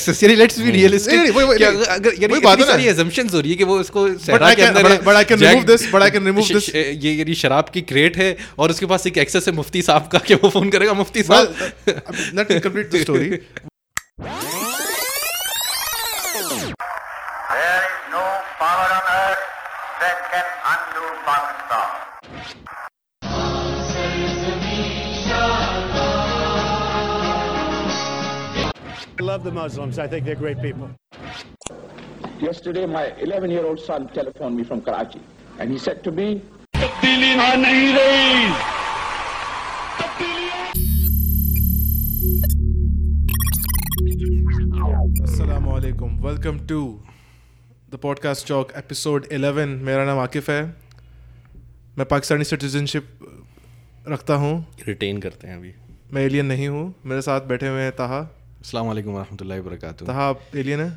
Let's be realistic. اگر یعنی اتنی ساری assumptions ہو رہی ہے کہ وہ اس کو صحرا کے اندر یہ یعنی شراب کی کریٹ ہے اور اس کے پاس ایک ایکسس ہے مفتی صاحب کا کہ وہ فون کرے گا مفتی صاحب. Let me complete the story. There is no power on earth that can undo Pakistan. I love the Muslims. I think they're great people. Yesterday, my 11-year-old son telephoned me from Karachi, and he said to me, Assalamu alaikum. Welcome to the podcast talk episode 11. میرا نام عاقف ہے. میں Pakistani citizenship رکھتا ہوں. ریٹین کرتے ہیں ابھی. میں ایلین نہیں ہوں. میرے ساتھ بیٹھے ہوئے ہیں طہا. السلام علیکم ورحمۃ اللہ وبرکاتہ. طہا آپ ایلین ہیں؟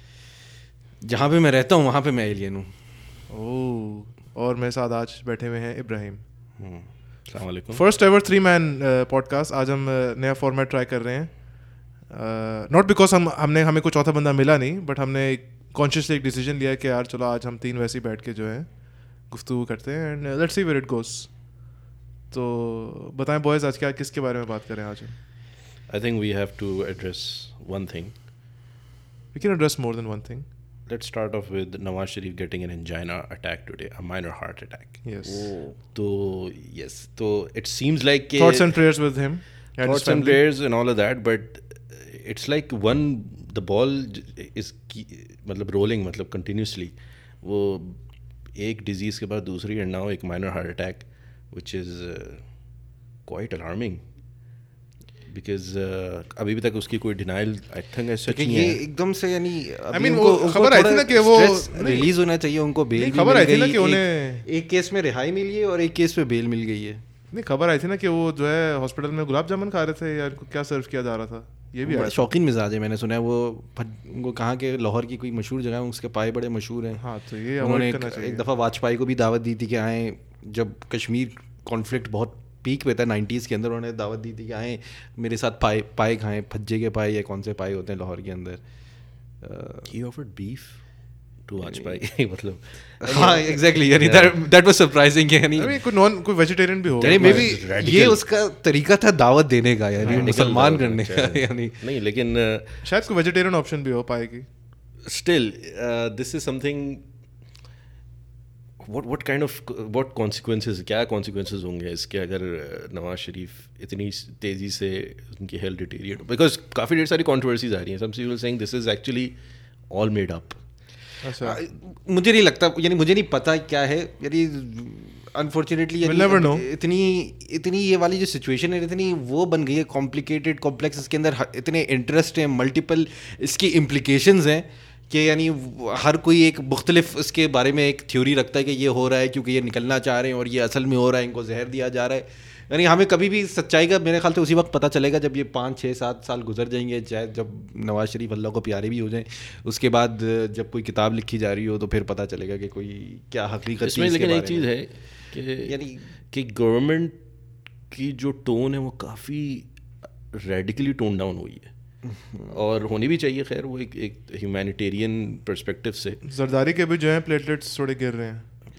جہاں پہ میں رہتا ہوں وہاں پہ میں ایلین ہوں. اوہ. اور میرے ساتھ آج بیٹھے ہوئے ہیں ابراہیم. السلام علیکم. First ever 3 man podcast. آج ہم نیا فارمیٹ ٹرائی کر رہے ہیں. ناٹ بیکاز ہمیں کوئی چوتھا بندہ ملا نہیں, بٹ ہم نے کانشیسلی ایک ڈیسیجن لیا کہ یار چلو آج ہم 3 ویسے بیٹھ کے جو ہے گفتگو کرتے ہیں and let's see where it goes. تو بتائیں بوائز آج کیا کس کے بارے میں بات کریں آج؟ I think we have to address one thing. We can address more than one thing. Let's start off with Nawaz Sharif getting an angina attack today, a minor heart attack. Yes. Yes. So it seems like thoughts and prayers with him. Thoughts and prayers and all of that, but it's like the ball is matlab rolling matlab continuously. وہ ایک disease کے بعد دوسری and now ایک minor heart attack, which is quite alarming. Because ابھی بھی تک اس کی کوئی ڈینائل آئی تھنک ایسا نہیں ہے. یہ ایک دم سے یعنی خبر آئی تھی نا کہ وہ ریلیز ہونا چاہیے, ان کو بیل. خبر آئی تھی نا کہ انہیں ایک کیس میں رہائی ملی ہے اور ایک کیس پہ بیل مل گئی ہے. نہیں, خبر آئی تھی نا کہ وہ جو ہے ہاسپٹل میں گلاب جامن کھا رہے تھے یا کیا سرو کیا جا رہا تھا. یہ بھی شوقین مزاج ہے, میں نے سنا ہے. وہ ان کو کہاں کے لاہور کی کوئی مشہور جگہ ہے, اس کے پائے بڑے مشہور ہیں. ہاں, تو یہ انہوں نے ایک دفعہ واجپئی کو بھی دعوت دی تھی کہ آئیں, جب کشمیر کانفلکٹ بہت پیک پہ تھا 90s کے اندر. انہوں نے دعوت دی تھی کہ آئیں میرے ساتھ پائے کھائیں, پھجے کے پائے یا کون سے پائے ہوتے ہیں لاہور کے اندر. He offered beef to Vajpayee. مطلب ہاں ایگزیکٹلی, یعنی that was surprising. یعنی کوئی ویجیٹیرین بھی ہوگا, مے بی یہ اس کا طریقہ تھا دعوت دینے کا, یعنی مسلمان کرنے کا. یعنی نہیں, لیکن شاید کوئی ویجیٹیرین آپشن بھی ہو پائے گی. Still this is something. what consequences, کیا consequences ہوں گے اس کے اگر نواز شریف اتنی تیزی سے ان کی ہیلتھ ڈیٹیریٹ, بیکاز کافی ڈھیر ساری کانٹروورسیز آ رہی ہیں. Some people saying this is actually all made up. مجھے نہیں لگتا, یعنی مجھے نہیں پتا کیا ہے. یعنی انفارچونیٹلی اتنی یہ والی جو سچویشن ہے اتنی وہ بن گئی ہے کمپلیکیٹڈ کمپلیکس. اس کے اندر اتنے انٹرسٹ ہیں, ملٹیپل اس کی امپلیکیشنز ہیں کہ یعنی ہر کوئی ایک مختلف اس کے بارے میں ایک تھیوری رکھتا ہے کہ یہ ہو رہا ہے کیونکہ یہ نکلنا چاہ رہے ہیں اور یہ اصل میں ہو رہا ہے, ان کو زہر دیا جا رہا ہے. یعنی ہمیں کبھی بھی سچائی کا میرے خیال سے اسی وقت پتہ چلے گا جب یہ 5, 6, 7 سال گزر جائیں گے, چاہے جب نواز شریف اللہ کو پیارے بھی ہو جائیں. اس کے بعد جب کوئی کتاب لکھی جا رہی ہو تو پھر پتہ چلے گا کہ کوئی کیا حقیقت. اس میں لیکن ایک چیز ہے کہ یعنی کہ گورنمنٹ کی جو ٹون ہے وہ کافی ریڈیکلی ٹون ڈاؤن ہوئی ہے, اور ہونی بھی چاہیے. خیر وہ ایک ہیومینیٹیرین پرسپیکٹیو سے. زرداری کے بھی جو ہیں پلیٹلیٹس تھوڑے گر رہے ہیں.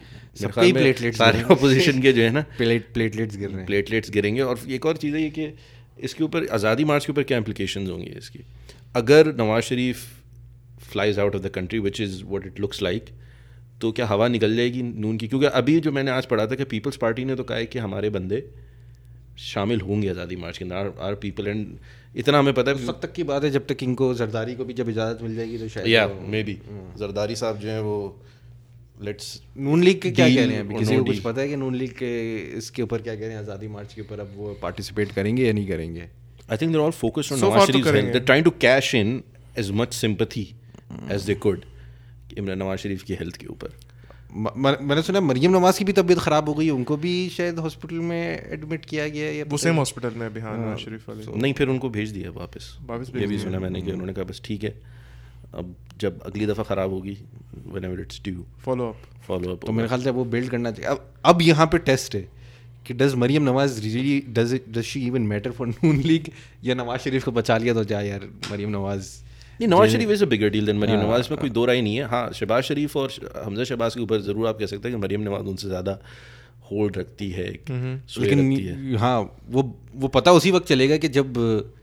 سارے اپوزیشن کے جو ہے نا پلیٹلیٹس گر رہے ہیں, پلیٹلیٹس گریں گے. اور ایک اور چیز ہے یہ کہ اس کے اوپر آزادی مارچ کے اوپر کیا امپلیکیشنز ہوں گی اس کی اگر Nawaz Sharif flies out of the country, which is what it looks like. تو کیا ہوا نکل جائے گی نون کی؟ کیونکہ ابھی جو میں نے آج پڑھا تھا کہ پیپلز پارٹی نے تو کہا ہے کہ ہمارے بندے شامل ہوں گے آزادی مارچ کے اندر, آر پیپل. اینڈ اتنا ہمیں پتہ ہے اس وقت تک کی بات ہے جب تک ان کو زرداری کو بھی جب اجازت مل جائے گی تو شاید یا مے بی زرداری صاحب جو ہیں وہ لیٹس نون لیگ کے کیا کہہ رہے ہیں, کسی کو کچھ پتہ ہے کہ نون لیگ کے اس کے اوپر کیا کہہ رہے ہیں آزادی مارچ کے اوپر, اب وہ پارٹیسپیٹ کریں گے یا نہیں کریں گے؟ I think they are all focused on Nawaz Sharif. They are trying to cash in as much sympathy as they could Nawaz Sharif کی ہیلتھ کے اوپر. میں نے سنا مریم نواز کی بھی طبیعت خراب ہو گئی, ان کو بھی شاید ہاسپٹل میں ایڈمٹ کیا گیا ہے. وہ سیم ہاسپٹل میں بہار نواز شریف والے نہیں, پھر ان کو بھیج دیا واپس. یہ بھی سنا میں نے کہ انہوں نے کہا بس ٹھیک ہے, اب جب اگلی دفعہ خراب ہوگی whenever it's due follow up. تو میرے خیال سے وہ بلڈ کرنا چاہیے. اب یہاں پہ ٹیسٹ ہے کہ does Maryam Nawaz really does she even matter for Noon League, یا نواز شریف کو بچا لیا تو جا یار مریم نواز نہیں, نواز شریف از اے بگر ڈیل دین مریم نواز, اس میں کوئی دو رائے نہیں ہے. ہاں شہباز شریف اور حمزہ شہباز کے اوپر ضرور آپ کہہ سکتے ہیں کہ مریم نواز ان سے زیادہ ہولڈ رکھتی ہے, لیکن ہاں وہ پتہ اسی وقت چلے گا کہ جب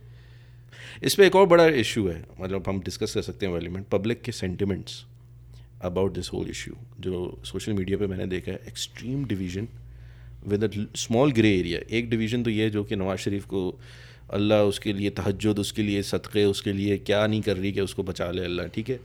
اس پہ ایک اور بڑا ایشو ہے, مطلب ہم ڈسکس کر سکتے ہیں پارلیمنٹ, پبلک کے sentiments about this whole issue. جو سوشل میڈیا پہ میں نے دیکھا ہے, extreme division with a small grey area. ایک ڈویژن تو یہ ہے جو کہ نواز شریف کو اللہ اس کے لیے تہجد, اس کے لیے صدقے, اس کے لیے کیا نہیں کر رہی کہ اس کو بچا لے اللہ, ٹھیک ہے.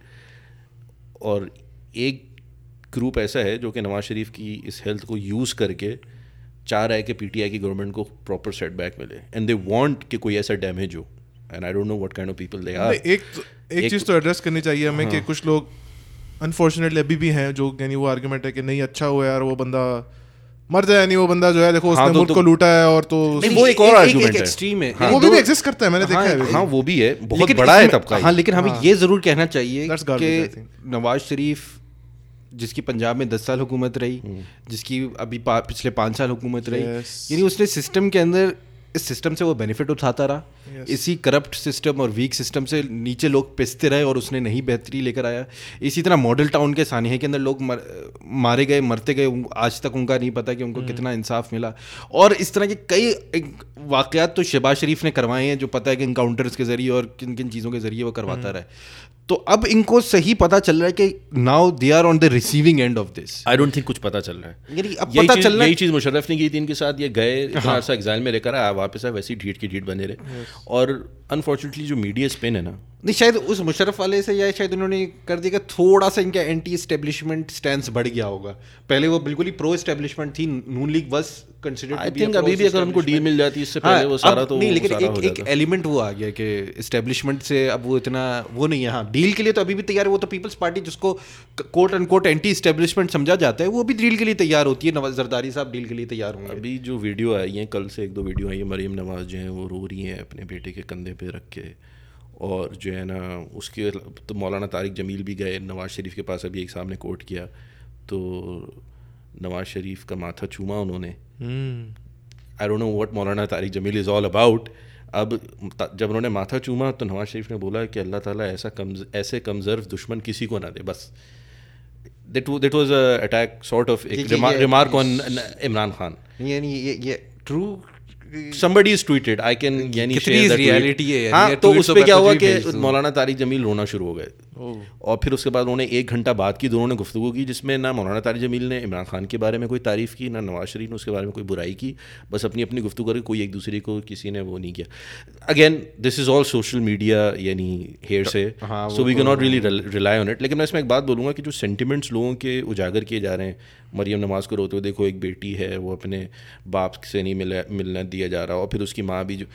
اور ایک گروپ ایسا ہے جو کہ نواز شریف کی اس ہیلتھ کو یوز کر کے چاہ رہا ہے کہ پی ٹی آئی کی گورنمنٹ کو پراپر سیٹ بیک ملے, اینڈ دے وانٹ کہ کوئی ایسا ڈیمیج ہو, and I don't know what kind of people they are. ایک چیز تو ایڈریس کرنی چاہیے ہمیں کہ کچھ لوگ انفارچونیٹلی ابھی بھی ہیں جو یعنی وہ آرگومنٹ ہے کہ نہیں اچھا ہوا یار وہ بندہ مر جائے, نہیں وہ بندہ جو ہے دیکھو اس نے ملک کو لوٹا ہے, اور تو وہ ایک اور آرگومنٹ ہے, ایکسٹریم ہے, وہ بھی ایگزسٹ کرتا ہے, میں نے دیکھا ہے. ہاں وہ بھی ہے, بہت بڑا ہے طبقہ. ہاں لیکن ہمیں یہ ضرور کہنا چاہیے کہ نواز شریف جس کی پنجاب میں 10 سال حکومت رہی, جس کی ابھی پچھلے 5 سال حکومت رہی, یعنی اس نے سسٹم کے اندر اس سسٹم سے وہ بینیفٹ اٹھاتا رہا, اسی کرپٹ سسٹم اور ویک سسٹم سے نیچے لوگ پستے رہے اور اس نے نہیں بہتری لے کر آیا. اسی طرح ماڈل ٹاؤن کے سانحے کے اندر لوگ مارے گئے, مرتے گئے, آج تک ان کا نہیں پتا کہ ان کو کتنا انصاف ملا. اور اس طرح کے کئی واقعات تو شہباز شریف نے کروائے ہیں جو پتہ ہے کہ انکاؤنٹرز کے ذریعے اور کن کن چیزوں کے ذریعے وہ کرواتا رہا ہے. تو اب ان کو صحیح پتا چل رہا ہے کہ now they are on the receiving end of this. I don't think کچھ پتا چل رہا ہے, یعنی اب پتا چل رہا ہے. یہی چیز مشرف نے کی تھی ان کے ساتھ, یہ گئے اتنا عرصہ ایگزائل میں رہ کر آیا, واپس آئے ویسے ہی ڈھیٹ کی ڈھیٹ بنے رہے. اور انفارچونیٹلی جو میڈیا اسپن ہے نا, نہیں شاید اس مشرف والے سے یا شاید انہوں نے کر دیا کہ تھوڑا سا ان کا اینٹی اسٹیبلشمنٹ اسٹینس بڑھ گیا ہوگا. پہلے وہ بالکل ہی پرو اسٹیبلشمنٹ تھی, Noon League was considered to be. I think ابھی بھی اگر ان کو ڈیل مل جاتی اس سے پہلے وہ سارا تو نہیں, لیکن ایک ایلیمنٹ وہ آ گیا کہ اسٹیبلشمنٹ سے اب وہ اتنا وہ نہیں ہے. ہاں ڈیل کے لیے تو ابھی بھی تیار ہے, وہ تو پیپلز پارٹی جس کو quote and quote anti establishment سمجھا جاتا ہے وہ بھی ڈیل کے لیے تیار ہوتی ہے. نواز زرداری صاحب ڈیل کے لیے تیار ہوں گے. ابھی جو ویڈیو آئی ہیں, کل سے 1-2 ویڈیو آئی ہیں, مریم نواز جو ہیں وہ رو رہی ہیں اپنے بیٹے کے کندھے پہ رکھ کے, اور جو ہے نا اس کے تو مولانا طارق جمیل بھی گئے نواز شریف کے پاس, ابھی ایک صاحب نے کوٹ کیا تو نواز شریف کا ماتھا چوما انہوں نے. آئی don't know what Maulana Tariq Jamil is all about. اب جب انہوں نے ماتھا چوما تو نواز شریف نے بولا کہ اللہ تعالیٰ ایسے کمزرف دشمن کسی کو نہ دے. بس that was a attack sort of remark on Imran Khan. یعنی یہ true somebody is tweeted, I can یعنی share that reality ہے. ہاں تو اس پہ کیا ہوا کہ مولانا طارق جمیل رونا شروع ہو گئے, اور پھر اس کے بعد انہوں نے 1 گھنٹہ بعد کی دونوں نے گفتگو کی جس میں نہ مولانا طارق جمیل نے عمران خان کے بارے میں کوئی تعریف کی, نہ نواز شریف نے اس کے بارے میں کوئی برائی کی, بس اپنی اپنی گفتگو کر کے کوئی ایک دوسرے کو کسی نے وہ نہیں کیا. Again this is all social media یعنی ہیئر سے, so we can not really rely on it. لیکن میں اس میں ایک بات بولوں گا کہ جو سینٹیمنٹس لوگوں کے اجاگر کیے جا رہے ہیں, مریم نواز کو روتے ہوئے دیکھو, ایک بیٹی ہے وہ اپنے باپ سے نہیں ملنا دیا جا رہا, اور پھر اس کی ماں بھی جو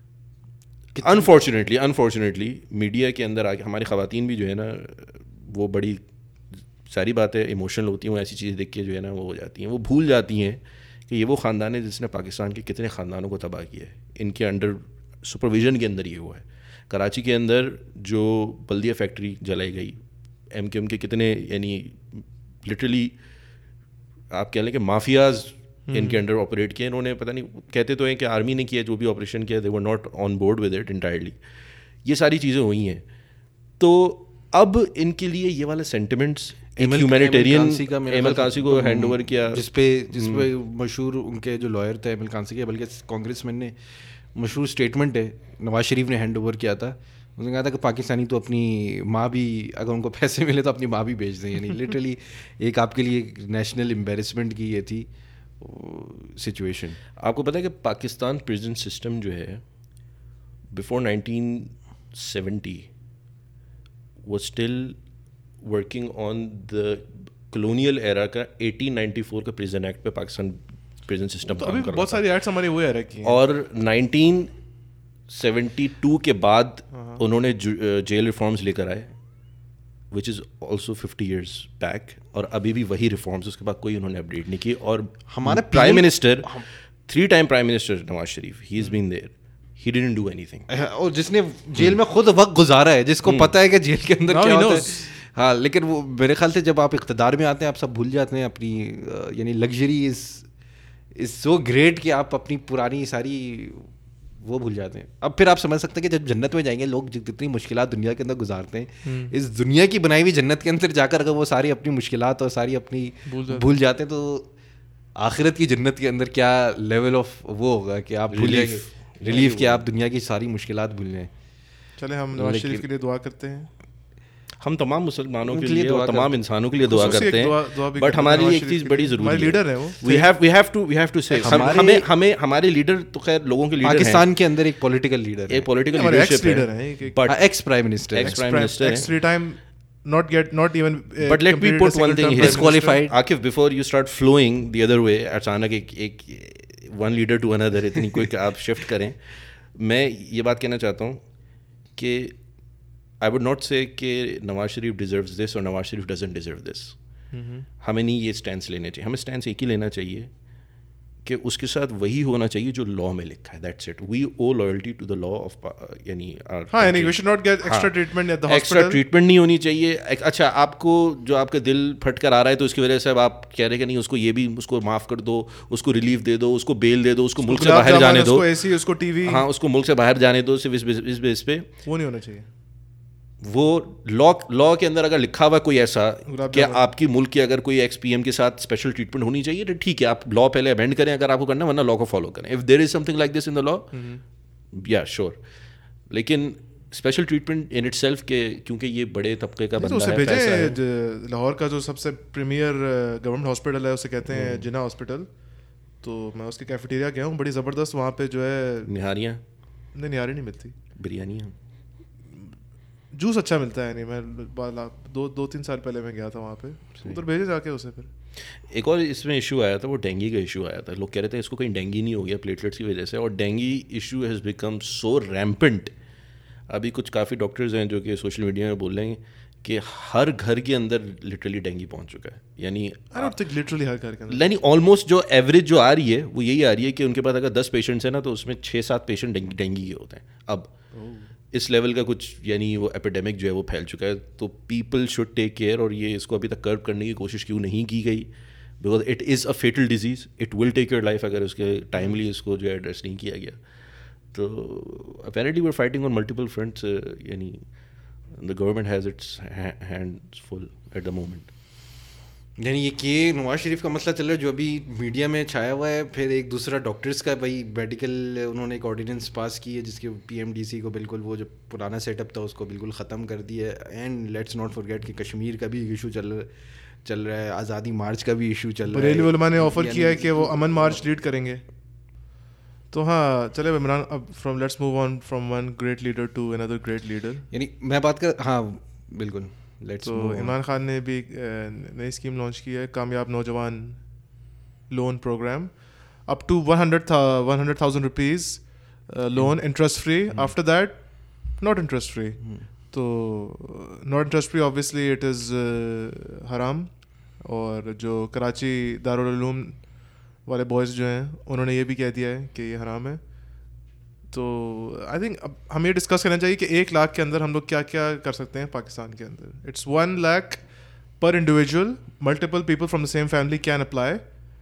انفارچونیٹلی میڈیا کے اندر آ کے ہماری خواتین بھی جو ہے نا وہ بڑی ساری باتیں ایموشنل ہوتی ہیں, وہ ایسی چیزیں دیکھ کے جو ہے نا وہ ہو جاتی ہیں, وہ بھول جاتی ہیں کہ یہ وہ خاندان ہے جس نے پاکستان کے کتنے خاندانوں کو تباہ کیا ہے. ان کے انڈر سپرویژن کے اندر یہ ہوا ہے. کراچی کے اندر جو بلدیہ فیکٹری جلائی گئی, ایم کے کتنے یعنی لٹرلی آپ کہہ لیں کہ مافیاز ان کے انڈر آپریٹ کیے. انہوں نے پتہ نہیں, کہتے تو ہیں کہ آرمی نے کیا جو بھی آپریشن کیا, they were not on board with it entirely. یہ ساری چیزیں ہوئی ہیں. تو اب ان کے لیے یہ والے سینٹیمنٹس ہیومینیٹیرین ایمل کانسی کو ہینڈ اوور کیا, جس پہ مشہور ان کے جو لائر تھے ایمل کانسی کے, بلکہ کانگریس مین نے مشہور اسٹیٹمنٹ ہے نواز شریف نے ہینڈ اوور کیا تھا. اس نے کہا تھا کہ پاکستانی تو اپنی ماں بھی اگر ان کو پیسے ملے تو اپنی ماں بھی بیچ دیں. یعنی لٹرلی ایک آپ کے لیے نیشنل امبیرسمنٹ کی یہ تھی سچویشن. آپ کو پتہ ہے کہ پاکستان پریزن سسٹم جو ہے before 1970 was still working on the colonial era کا 1894 کا پریزن ایکٹ پہ پاکستان پریزن سسٹم کام کر رہا. بہت ساری ایکٹس ہماری وہ ایرا کی ہیں, اور 1972 کے بعد انہوں نے جیل ریفارمز لے کر آئے, which is also 50 years back, اور ابھی بھی وہی ریفارمز, اس کے بعد کوئی انہوں نے اپڈیٹ نہیں کی. اور ہمارا prime minister 3 time prime minister Nawaz Sharif, he is been there, he didn't do anything. اور جس نے جیل میں خود وقت گزارا ہے, جس کو پتہ ہے کہ جیل کے اندر کیا ہوتا ہے. ہاں لیکن وہ میرے خیال سے جب آپ اقتدار میں آتے ہیں آپ سب بھول جاتے ہیں اپنی, یعنی لگژری از سو گریٹ کہ آپ اپنی پرانی ساری وہ بھول جاتے ہیں. اب پھر آپ سمجھ سکتے ہیں کہ جب جنت میں جائیں گے لوگ جتنی مشکلات دنیا کے اندر گزارتے ہیں, اس دنیا کی بنائی ہوئی جنت کے اندر جا کر اگر وہ ساری اپنی مشکلات اور ساری اپنی بھول جاتے ہیں تو آخرت کی جنت کے اندر کیا لیول آف وہ ہوگا کہ آپ بھول جائیں گے, ریلیف کہ آپ دنیا کی ساری مشکلات بھول جائیں. چلے ہم نواز شریف کے لیے دعا کرتے ہیں. ہم تمام مسلمانوں کے لیے اور تمام انسانوں کے لیے دعا کرتے ہیں, بٹ ہمارے لیے ایک چیز بڑی ضروری ہے, لیڈر ہیں وہ, we have to say ہمیں ہمارے لیڈر تو خیر لوگوں کے لیڈر ہیں. پاکستان کے اندر ایک پولیٹیکل لیڈر ہے, ایک پولیٹیکل لیڈرشپ ہے, but ex prime minister ex time not even but let me put one thing here, disqualified. Akif, before you start flowing the other way, اچانک ایک one leader to another اتنی کوئی آپ shift کریں, میں یہ بات کہنا چاہتا ہوں کہ I would not say کہ نواز شریف deserves this اور Nawaz Sharif doesn't deserve this. ہمیں نہیں یہ اسٹینس لینے چاہیے, ہمیں اسٹینس ایک ہی لینا چاہیے کہ اس کے ساتھ وہی ہونا چاہیے جو لا میں لکھا ہے. That's it. We owe loyalty to the law of یعنی we should not get extra treatment at the hospital. Extra treatment نہیں ہونی چاہیے. اچھا آپ کو جو آپ کا دل پھٹ کر آ رہا ہے تو اس کی وجہ سے اب آپ کہہ رہے کہ نہیں اس کو یہ بھی اس کو معاف کر دو, اس کو ریلیف دے دو, اس کو بیل دے دو, اس کو ملک سے باہر جانے دو, اس کو ٹی وی, ہاں اس کو ملک سے باہر جانے دو صرف اس بیس پہ. وہ نہیں ہونا چاہیے. وہ لا کے اندر اگر لکھا ہوا کوئی ایسا کہ آپ کی ملک کے اگر کوئی ایکس پی ایم کے ساتھ اسپیشل ٹریٹمنٹ ہونی چاہیے تو ٹھیک ہے, آپ لا پہلے امینڈ کریں اگر آپ کو کرنا, ورنہ لا کو فالو کریں. If there is something like this in the law, یا شیور. لیکن special treatment in itself کہ کیونکہ یہ بڑے طبقے کا بندہ ہے. لاہور کا جو سب سے پریمیئر گورنمنٹ ہاسپٹل ہے اسے کہتے ہیں جنا ہاسپٹل, تو میں اس کے کیفیٹیریا گیا ہوں, بڑی زبردست وہاں پہ جو ہے نہاریاں نہاری نہیں ملتی, بریانیاں, جوس اچھا ملتا ہے. نہیں میں 2-3 سال پہلے میں گیا تھا وہاں پہ, ادھر بھیجے جا کے اسے. پھر ایک اور اس میں ایشو آیا تھا, وہ ڈینگی کا ایشو آیا تھا. لوگ کہہ رہے تھے اس کو کہیں ڈینگی نہیں ہو گیا پلیٹلیٹس کی وجہ سے, اور dengue issue has become so rampant. ابھی کچھ کافی ڈاکٹرز ہیں جو کہ سوشل میڈیا میں بول رہے ہیں کہ ہر گھر کے اندر لٹرلی ڈینگی پہنچ چکا ہے. یعنی لٹرلی ہر گھر کے اندر, یعنی آلموسٹ جو ایوریج جو آ رہی ہے وہ یہی آ رہی ہے کہ ان کے پاس اگر 10 پیشنٹس ہیں نا تو اس میں 6-7 پیشنٹ ڈینگی کے ہوتے ہیں. اب اس لیول کا کچھ یعنی وہ ایپیڈیمک جو ہے وہ پھیل چکا ہے. تو پیپل شوڈ ٹیک کیئر, اور یہ اس کو ابھی تک کرب کرنے کی کوشش کیوں نہیں کی گئی, because it is a fatal disease, it will take your life اگر اس کے ٹائملی اس کو جو ہے ایڈریس نہیں کیا گیا. تو apparently we are fighting on multiple fronts, یعنی the government has its hands full at the moment. یعنی یہ کہ نواز شریف کا مسئلہ چل رہا ہے جو ابھی میڈیا میں چھایا ہوا ہے. پھر ایک دوسرا ڈاکٹرز کا بھائی میڈیکل انہوں نے ایک آرڈیننس پاس کی ہے جس کے پی ایم ڈی سی کو بالکل وہ جو پرانا سیٹ اپ تھا اس کو بالکل ختم کر دیا ہے. اینڈ لیٹس ناٹ فارگیٹ کہ کشمیر کا بھی ایشو چل رہا ہے, آزادی مارچ کا بھی ایشو چل رہا ہے. بریلی علماء نے آفر کیا ہے کہ وہ امن مارچ لیڈ کریں گے. تو ہاں چلے عمران, اب let's move on from one great leader to another great leader. یعنی میں بات کر, ہاں بالکل. تو عمران خان نے بھی نئی اسکیم لانچ کی ہے, کامیاب نوجوان loan program, up to 100,000 rupees loan interest free. After that not interest free. تو not interest free obviously it is حرام. اور جو کراچی دارالعلوم والے بوائز جو ہیں انہوں نے یہ بھی کہہ دیا ہے کہ یہ حرام ہے. تو آئی تھنک اب ہمیں یہ ڈسکس کرنا چاہیے کہ 1 لاکھ کے اندر ہم لوگ کیا کیا کر سکتے ہیں پاکستان کے اندر. اٹس 1 lakh پر individual, multiple people from the same family can apply.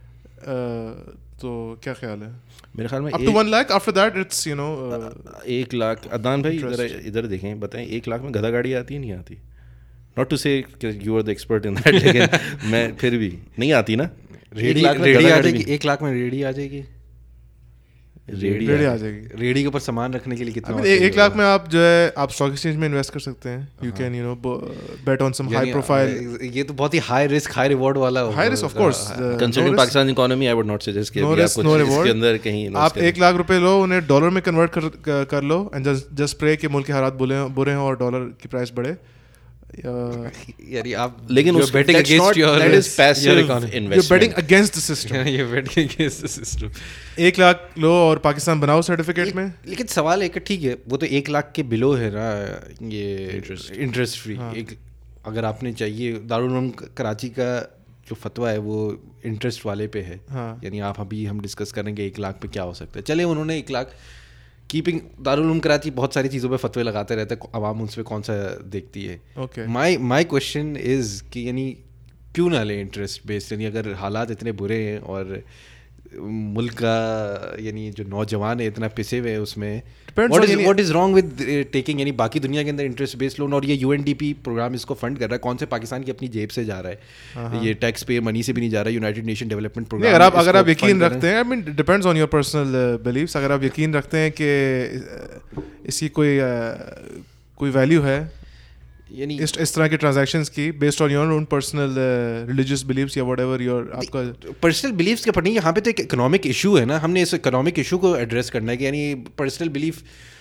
تو کیا خیال ہے؟ میرے خیال میں up to 1 lakh, after that it's 1 lakh. Adnan بھائی ادھر دیکھیں, بتائیں 1 لاکھ میں گدھا گاڑی آتی ہے نہیں آتی؟ ناٹ ٹو سے کہ you are the expert in that, لیکن میں پھر بھی نہیں آتی نا. ریڈی آ جائے گی 1 لاکھ میں, ریڈی آ جائے گی, ریڈی آ جائے گی. ریڈی کے اوپر سامان رکھنے کے لیے کتنا 1 لاکھ میں آپ جو ہے آپ اسٹاک ایکسچینج میں انویسٹ کر سکتے ہیں. You can bet on some high profile. یہ تو بہت ہی ہائی رسک ہائی ریوارڈ والا ہوگا. High risk of course considering Pakistan economy, I would not suggest کہ آپ کچھ اس کے اندر کہیں آپ 1 لاکھ روپے لو, انہیں ڈالر میں کنورٹ کر لو, اینڈ جسٹ پرے کہ ملک کے حالات برے ہیں اور ڈالر کی پرائس بڑھے. یعنی آپ لیکن betting against your, that is passive investment, you betting against the system. یہ betting against the system. 1 lakh لو اور پاکستان بناؤ سرٹیفکیٹ میں. لیکن سوال ہے کہ ٹھیک ہے وہ تو 1 لاکھ کے بلو ہے نا یہ انٹرسٹ فری. اگر آپ نے چاہیے, دارالعلوم کراچی کا جو فتویٰ ہے وہ انٹرسٹ والے پہ ہے. یعنی آپ ابھی ہم ڈسکس کریں گے 1 لاکھ پہ کیا ہو سکتا ہے. چلے انہوں نے 1 لاکھ کیپنگ, دارالعلوم کراچی بہت ساری چیزوں پہ فتوے لگاتے رہتے ہیں, عوام ان سے کون سا دیکھتی ہے. مائی کوشچن از کہ یعنی کیوں نہ لیں انٹرسٹ بیسڈ. یعنی اگر حالات اتنے برے ہیں اور ملک کا یعنی جو نوجوان ہے اتنا پسے ہوئے ہیں اس میں. What is wrong with taking, یعنی باقی دنیا کے اندر انٹرسٹ بیسڈ لون, اور یہ UNDP پروگرام اس کو فنڈ کر رہا ہے, کون سے پاکستان کی اپنی جیب سے جا رہا ہے, یہ ٹیکس پے منی سے بھی نہیں جا رہا ہے, یونائٹڈ نیشن ڈیولپمنٹ پروگرام. اگر آپ یقین رکھتے ہیں, depends on your personal beliefs, اگر آپ یقین رکھتے ہیں کہ اس کی کوئی ویلیو ہے, یعنی اس طرح کے ٹرانزیکشنز کی based on your own personal religious beliefs یا واٹ ایور یور آپ کا پرسنل بلیفس کے پڑھیں. یہاں پہ تو ایک اکنامک ایشو ہے نا, ہم نے اس اکنامک ایشو کو ایڈریس کرنا ہے کہ یعنی پرسنل بلیف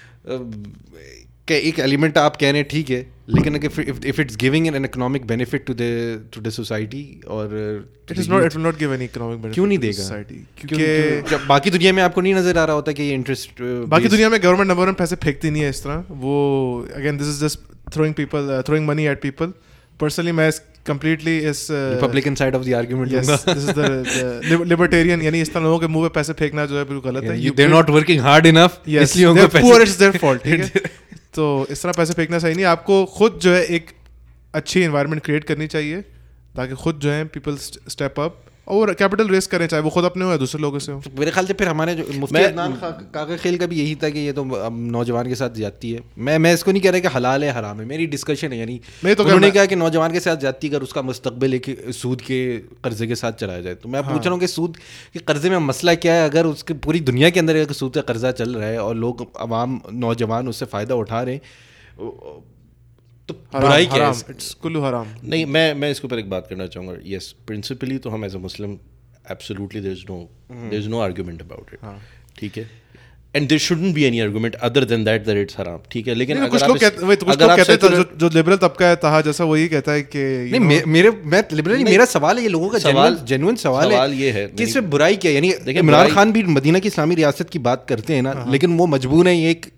کہ ایک ایلیمنٹ آپ کہہ رہے ہیں ٹھیک ہے, لیکن if it's giving an economic benefit to the society, اور it will not give any economic benefit, کیوں نہیں دے گا سوسائٹی, کیونکہ جب باقی دنیا میں آپ کو نہیں نظر آ رہا ہوتا کہ یہ انٹرسٹ, باقی دنیا میں گورنمنٹ نمبر پیسے پھینکتی نہیں ہے اس طرح. وہ again this is just throwing money at people. Personally میں completely اس Republican side of the argument yes, this is the libertarian, یعنی اس طرح لوگوں کے منہ پہ پیسے پھینکنا جو ہے بالکل غلط ہے. They're not working hard enough, اس لیے ان کو پیسے, poor it's their fault, ٹھیک ہے. تو اس طرح پیسے پھینکنا صحیح نہیں. آپ کو خود جو ہے ایک اچھی انوائرمنٹ کریٹ کرنی چاہیے تاکہ خود جو ہے پیپل اسٹیپ اپ اور کیپٹل ریس کریں, چاہے وہ خود اپنے ہو یا دوسرے لوگوں سے ہو. میرے خیال سے پھر ہمارے جو مفتی عدنان کاکا خیل کا بھی یہی تھا کہ یہ تو نوجوان کے ساتھ زیادتی ہے. میں اس کو نہیں کہہ رہا کہ حلال ہے حرام ہے, میری ڈسکشن ہے. یعنی انہوں نے کہا کہ نوجوان کے ساتھ زیادتی اگر اس کا مستقبل ایک سود کے قرضے کے ساتھ چلایا جائے, تو میں پوچھ رہا ہوں کہ سود کے قرضے میں مسئلہ کیا ہے؟ اگر اس کے پوری دنیا کے اندر سود کا قرضہ چل رہا ہے اور لوگ عوام نوجوان اس سے فائدہ اٹھا رہے ہیں, تو برائی کیا ہے؟ کلو حرام نہیں. میں اس کے اوپر ایک بات کرنا چاہوں گا. یس پرنسپلی تو ہم as a Muslim absolutely there's no argument about it, ٹھیک ہے, and there shouldn't be any argument other than that it's haram, ٹھیک ہے. لیکن کچھ لوگ کہتے ہیں جو لبرل طبقہ ہے تہا جیسا وہی کہتا ہے کہ نہیں, میں لبرل نہیں, میرا سوال ہے یہ لوگوں کا جینوئن سوال یہ ہے کہ اس میں برائی کیا ہے. یعنی عمران خان بھی مدینہ کی اسلامی ریاست کی بات کرتے ہیں نا, لیکن وہ مجبور ہیں ایک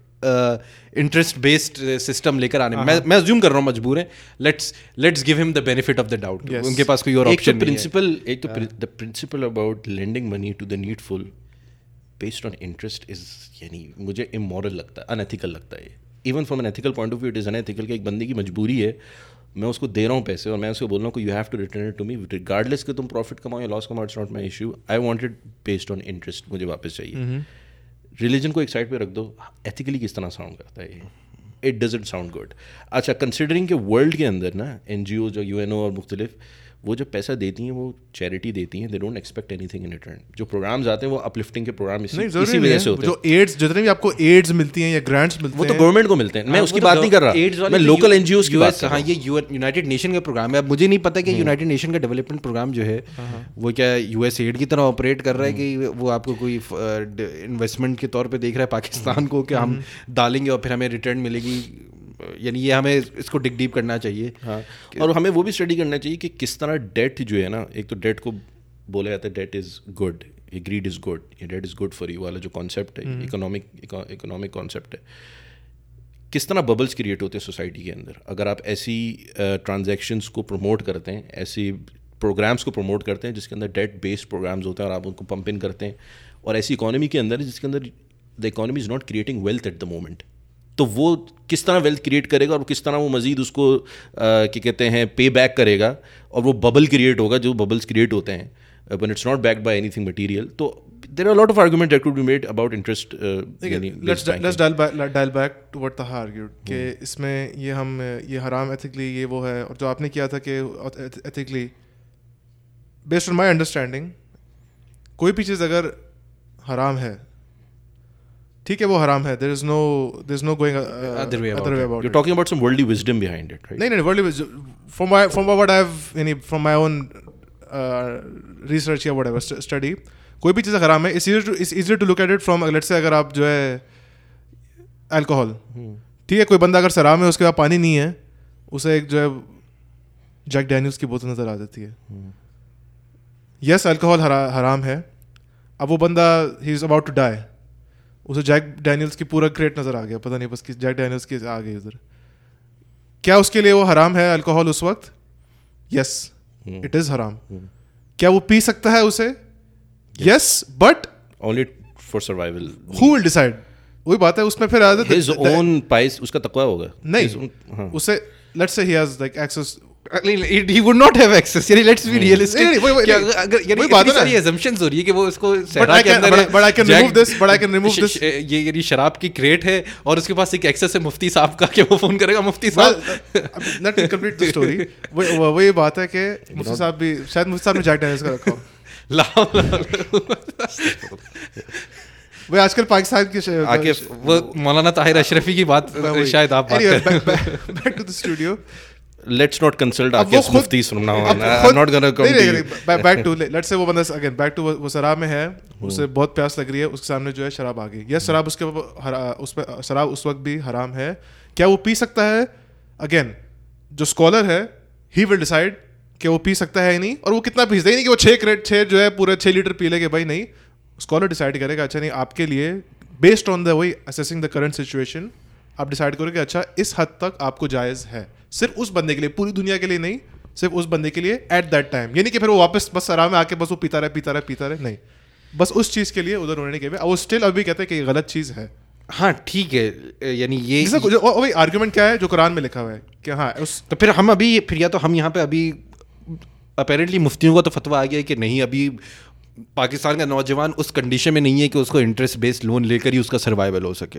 انٹرسٹ بیسڈ سسٹم لے کر آنے. میں ازیوم کر رہا ہوں مجبور ہیں, let's give him the benefit of the doubt. ان کے پاس کوئی اور آپشن نہیں ہے. ایک تو the principle about lending money to the needful based on interest is, یعنی مجھے امورل لگتا ہے, انیتھیکل لگتا ہے. Even from an ethical point of view it is unethical کہ ایک بندے کی مجبوری ہے, میں اس کو دے رہا ہوں پیسے اور میں اس کو بول رہا ہوں کہ you have to return it to me regardless کہ تم پروفٹ کماؤ یا لاس کماؤ, it's not my issue. I want it based on interest, مجھے واپس چاہیے. ریلیجن کو ایک سائڈ پہ رکھ دو, ایتھیکلی کس طرح ساؤنڈ کرتا ہے یہ, اٹ ڈزنٹ ساؤنڈ گڈ. اچھا کنسیڈرنگ کہ ورلڈ کے اندر نا NGO جو UNO اور مختلف وہ جو پیسہ دیتی ہیں وہ چیریٹی دیتی ہیں, they don't expect anything in return. جو پروگرامز آتے ہیں وہ اپلفٹنگ کے پروگرام اسی وجہ سے ہوتے ہیں. جو ایڈز جتنے بھی آپ کو ایڈز ملتی ہیں یا گرانٹس ملتے ہیں وہ تو گورنمنٹ کو ملتے ہیں, میں اس کی بات نہیں کر رہا, میں لوکل NGOs کی بات کر رہا ہوں. یہ یونائٹڈ نیشن کا پروگرام ہے. اب مجھے نہیں پتا کہ یونائٹڈ نیشن کا ڈیولپمنٹ پروگرام جو ہے وہ کیا USAID کی طرح آپریٹ کر رہا ہے کہ وہ آپ کو کوئی انویسٹمنٹ کے طور پہ دیکھ رہا ہے پاکستان کو کہ ہم ڈالیں گے اور پھر ہمیں ریٹرن ملے گی. یعنی یہ ہمیں اس کو ڈگ ڈیپ کرنا چاہیے. ہاں, اور ہمیں وہ بھی اسٹڈی کرنا چاہیے کہ کس طرح ڈیٹ جو ہے نا, ایک تو ڈیٹ کو بولا جاتا ہے ڈیٹ از گڈ, یہ گریڈ از گڈ, یہ debt is good for you والا جو کانسیپٹ ہے, اکنامک کانسیپٹ ہے. کس طرح ببلس کریٹ ہوتے ہیں سوسائٹی کے اندر اگر آپ ایسی ٹرانزیکشنس کو پروموٹ کرتے ہیں, ایسی پروگرامس کو پروموٹ کرتے ہیں جس کے اندر ڈیٹ بیسڈ پروگرامز ہوتے ہیں اور آپ ان کو پمپ ان کرتے ہیں, اور ایسی اکانومی کے اندر جس کے اندر the economy is not creating wealth at the moment. تو وہ کس طرح ویلتھ کریٹ کرے گا اور کس طرح وہ مزید اس کو کیا کہتے ہیں پے بیک کرے گا, اور وہ ببل کریٹ ہوگا جو ببلس کریٹ ہوتے ہیں when it's not backed by anything material. تو there are a lot of arguments that could be made about interest. Let's dial back to what Taha argued کہ اس میں یہ حرام ایتھیکلی یہ وہ ہے, اور جو آپ نے کیا تھا کہ ethically based on my understanding کوئی بھی چیز اگر حرام ہے ٹھیک ہے وہ حرام ہے, there is no going other way about it. You're talking about some worldly wisdom behind it, right? نہیں worldly wisdom from what I've from my own research یا whatever study, کوئی بھی چیز حرام ہے. it's easier to look at it from let's say اگر آپ جو ہے الکوہول ٹھیک ہے, کوئی بندہ اگر سرام ہے اس کے بعد پانی نہیں ہے, اسے ایک جو ہے جیک ڈینیلز کی بوتل نظر آ جاتی ہے. یس الکوہول حرام ہے. اب وہ بندہ ہی از اباؤٹ ٹو ڈائی, اسے جیک ڈینیلز کی پورا کریٹ نظر آ گیا, پتہ نہیں بس جیک ڈینیلز کی آ گئی ادھر. کیا اس کے لیے وہ حرام ہے الکوہول اس وقت؟ یس اٹ از حرام. کیا وہ پی سکتا ہے اسے؟ Yes but only for survival. who will decide? وہی بات ہے اس میں پھر his own price, اس کا تقویٰ ہوگا نہیں اسے. let's say he has like access, he would not have access. یعنی let's be realistic. اگر یعنی اتنی ساری assumptions ہو رہی ہے کہ وہ اس کو صحرا کے اندر but I can remove this یہ یعنی شراب کی کریٹ ہے اور اس کے پاس ایک ایکسس ہے مفتی صاحب کا کہ وہ فون کرے گا مفتی صاحب. let me complete the story. وہ یہ بات ہے کہ مفتی صاحب بھی شاید مفتی صاحب نے جیک ڈینیلز کا رکھا ہو. وہ آج کل پاکستان کی وہ مولانا طاہر اشرفی کی بات شاید آپ بات کریں. back to the studio. Let's not consult Akif muftis from now on. I'm not going to come to you. Back to, let's say وہ بندہ again back to وہ شراب میں ہے, اسے بہت پیاس لگ رہی ہے, اس کے سامنے جو ہے شراب آ گئی. یس شراب اس کے اس پہ شراب اس وقت بھی حرام ہے. کیا وہ پی سکتا ہے؟ اگین جو اسکالر ہے ہی ول ڈیسائڈ کہ وہ پی سکتا ہے یا نہیں, اور وہ کتنا پیستا ہی نہیں کہ وہ 6 جو ہے پورے 6 لیٹر پی لے کہ بھائی نہیں. اسکالر ڈیسائڈ کرے گا اچھا نہیں آپ کے لیے بیسڈ آن دا وہی اسیسنگ دا کرنٹ سچویشن آپ ڈیسائڈ کرو کہ اچھا اس حد تک آپ کو جائز ہے. صرف اس بندے کے لیے, پوری دنیا کے لیے نہیں, صرف اس بندے کے لیے ایٹ دیٹ ٹائم. یعنی کہ پھر وہ واپس بس آرام میں آ کے بس وہ پیتا رہے نہیں, بس اس چیز کے لیے ادھر ہونے کے وہ اسٹل ابھی کہتے ہیں کہ یہ غلط چیز ہے. ہاں ٹھیک ہے, یعنی یہ وہی آرگومنٹ کیا ہے جو قرآن میں لکھا ہوا ہے کہ ہاں تو پھر ہم ابھی پھر یا تو ہم یہاں پہ ابھی اپیرنٹلی مفتیوں کا تو فتویٰ آ گیا ہے کہ نہیں ابھی پاکستان کا نوجوان اس کنڈیشن میں نہیں ہے کہ اس کو انٹرسٹ بیسڈ لون لے کر ہی اس کا سروائیول ہو سکے.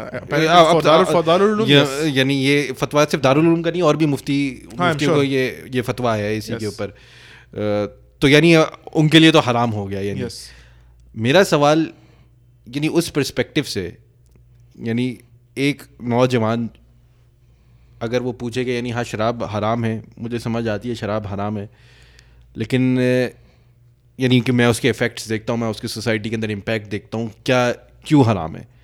یعنی یہ فتویٰ صرف دارالعلوم کا نہیں, اور بھی مفتیوں کو یہ فتویٰ ہے اسی کے اوپر. تو یعنی ان کے لیے تو حرام ہو گیا. یعنی میرا سوال یعنی اس پرسپیکٹو سے, یعنی ایک نوجوان اگر وہ پوچھے کہ یعنی ہاں شراب حرام ہے, مجھے سمجھ آتی ہے شراب حرام ہے, لیکن یعنی کہ میں اس کے افیکٹس دیکھتا ہوں, میں اس کی سوسائٹی کے اندر امپیکٹ دیکھتا ہوں, کیوں حرام ہے.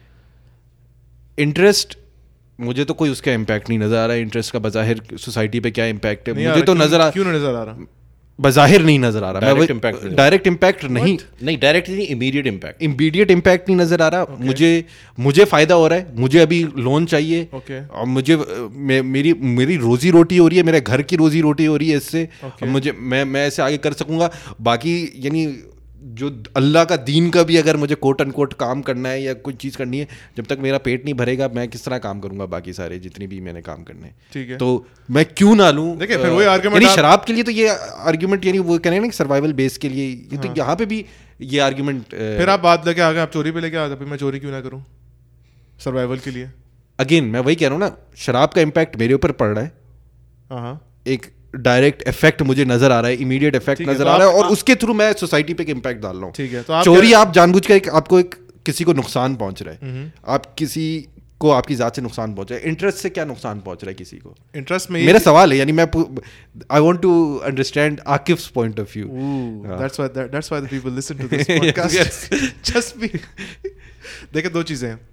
انٹرسٹ مجھے تو کوئی اس کا امپیکٹ نہیں نظر آ رہا ہے. انٹرسٹ کا بظاہر سوسائٹی پہ کیا امپیکٹ ہے مجھے تو کیوں نظر آ رہا, بظاہر نہیں نظر آ رہا. ڈائریکٹ امپیکٹ نہیں, ڈائریکٹ نہیں, امیڈیٹ امپیکٹ نہیں نظر آ رہا. مجھے فائدہ ہو رہا ہے, مجھے ابھی لون چاہیے, اور مجھے میری روزی روٹی ہو رہی ہے, میرے گھر کی روزی روٹی ہو رہی ہے اس سے, مجھے میں ایسے آگے کر سکوں گا. باقی یعنی جو اللہ کا دین کا بھی اگر مجھے کوٹ ان کوٹ کام کرنا ہے یا کوئی چیز کرنی ہے, جب تک میرا پیٹ نہیں بھرے گا میں کس طرح کام کروں گا باقی سارے جتنی بھی میں نے کام کرنے ہیں. تو میں کیوں نہ لوں. یعنی شراب کے لیے تو یہ آرگیومنٹ, یعنی وہ کہنے نا سروائیول بیس کے لیے, یہ تو یہاں پہ بھی یہ آرگیومنٹ. پھر آپ بات لے کے آگے آپ چوری پہ لے کے آتے, میں چوری کیوں نہ کروں سروائیول کے لیے. اگین میں وہی کہہ رہا ہوں نا, شراب کا امپیکٹ میرے اوپر پڑ رہا ہے, ایک ڈائریکٹ افیکٹ مجھے نظر آ رہا ہے, امیڈیٹ افیکٹ نظر آ رہا ہے, اور اس کے تھرو میں سوسائٹی پہ امپیکٹ ڈال رہا ہوں. ٹھیک ہے, چوری آپ جان بوجھ کر آپ کو کسی کو نقصان پہنچ رہا ہے, آپ کسی کو آپ کی ذات سے نقصان پہنچ رہا ہے. انٹرسٹ سے کیا نقصان پہنچ رہا ہے کسی کو؟ انٹرسٹ میں میرا سوال ہے, یعنی میں آئی وانٹ ٹو انڈرسٹینڈ عاقف's point of view. That's why the people listen to this podcast. Just be دیکھیں دو چیزیں ہیں,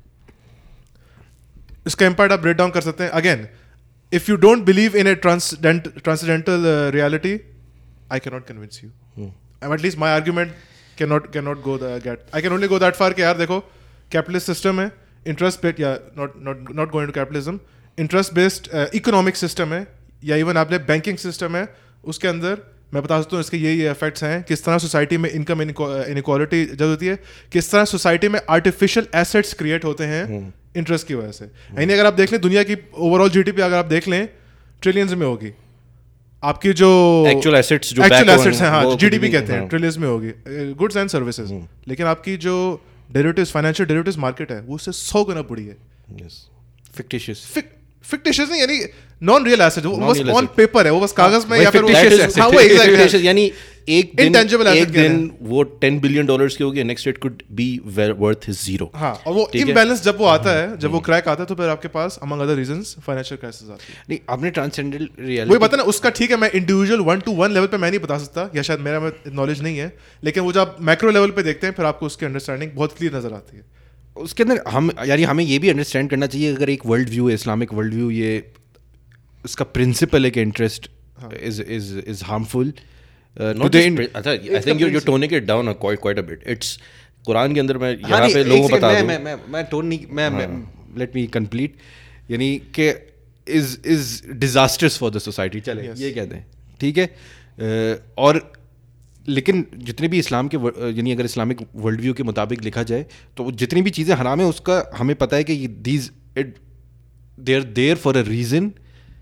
اس کا امپیکٹ آپ بریک ڈاؤن کر سکتے ہیں. Again if you don't believe in a transcendental reality, I cannot convince you. At least my argument cannot go I can only go that far کہ یار دیکھو capitalist system ہے, interest based, یا not going to capitalism, interest based economic system ہے, یا even آپ نے banking system ہے, اس کے اندر میں بتا سکتا ہوں اس کے یہ افیکٹس ہیں. کس طرح سوسائٹی میں انکم انیکوالٹی جب ہوتی ہے, کس طرح سوسائٹی میں آرٹیفیشیل ایسیٹس کریٹ ہوتے ہیں انٹرسٹ کی وجہ سے. یعنی اگر آپ دیکھ لیں دنیا کی over all G D P اگر آپ دیکھ لیں ٹریلینز میں ہوگی, آپ کی جو ایکچوئل ایسیٹس ہیں, ہاں جی ڈی پی کہتے ہیں, ٹریلینز میں ہوگی گڈس اینڈ سروسز. لیکن آپ کی جو ڈیریویٹیوز فائنینشیل ڈیریویٹیوز مارکیٹ ہے وہ اس سے 100 گنا بڑی ہے. فکٹیشیس نہیں, یعنی نان ریئل ایسٹ, وہ بس آن پیپر ہے, وہ بس کاغذ میں, یا پھر یعنی ایک دن وہ $10 billion کی ہوگی, next it could be worth zero. ہاں, اور وہ امبیلنس جب وہ آتا ہے, جب وہ کریک آتا ہے, تو پھر آپ کے پاس among other reasons financial crisis آتی ہے. نہیں آپ نے ٹرانسینڈنٹل ریئلٹی وہی بتا نا اس کا, ٹھیک ہے میں انڈیویجول 1-to-1 لیول پہ میں نہیں بتا سکتا, یا شاید میرا نالج نہیں ہے, لیکن وہ جب میکرو لیول پہ دیکھتے ہیں پھر آپ کو اس کی انڈرسٹینڈنگ بہت کلیئر نظر آتی ہے. اس کے اندر ہم یعنی ہمیں یہ بھی انڈرسٹینڈ کرنا چاہیے, اگر ایک ورلڈ ویو ہے, اسلامک ورلڈ ویو, یہ اس کا پرنسپل ہے کہ interest is harmful. I think you're toning it down quite a bit. It's Quran کے اندر, میں یہاں پہ لوگوں کو بتا دوں, میں ٹون نہیں, میں لیٹ می کمپلیٹ, یعنی کہ is disastrous for the society, چلے یہ کہتے ہیں, ٹھیک ہے. اور لیکن جتنے بھی اسلام کے یعنی اگر اسلامک ورلڈ ویو کے مطابق لکھا جائے تو جتنی بھی چیزیں حرام ہیں اس کا ہمیں پتہ ہے کہ these they are there for a reason.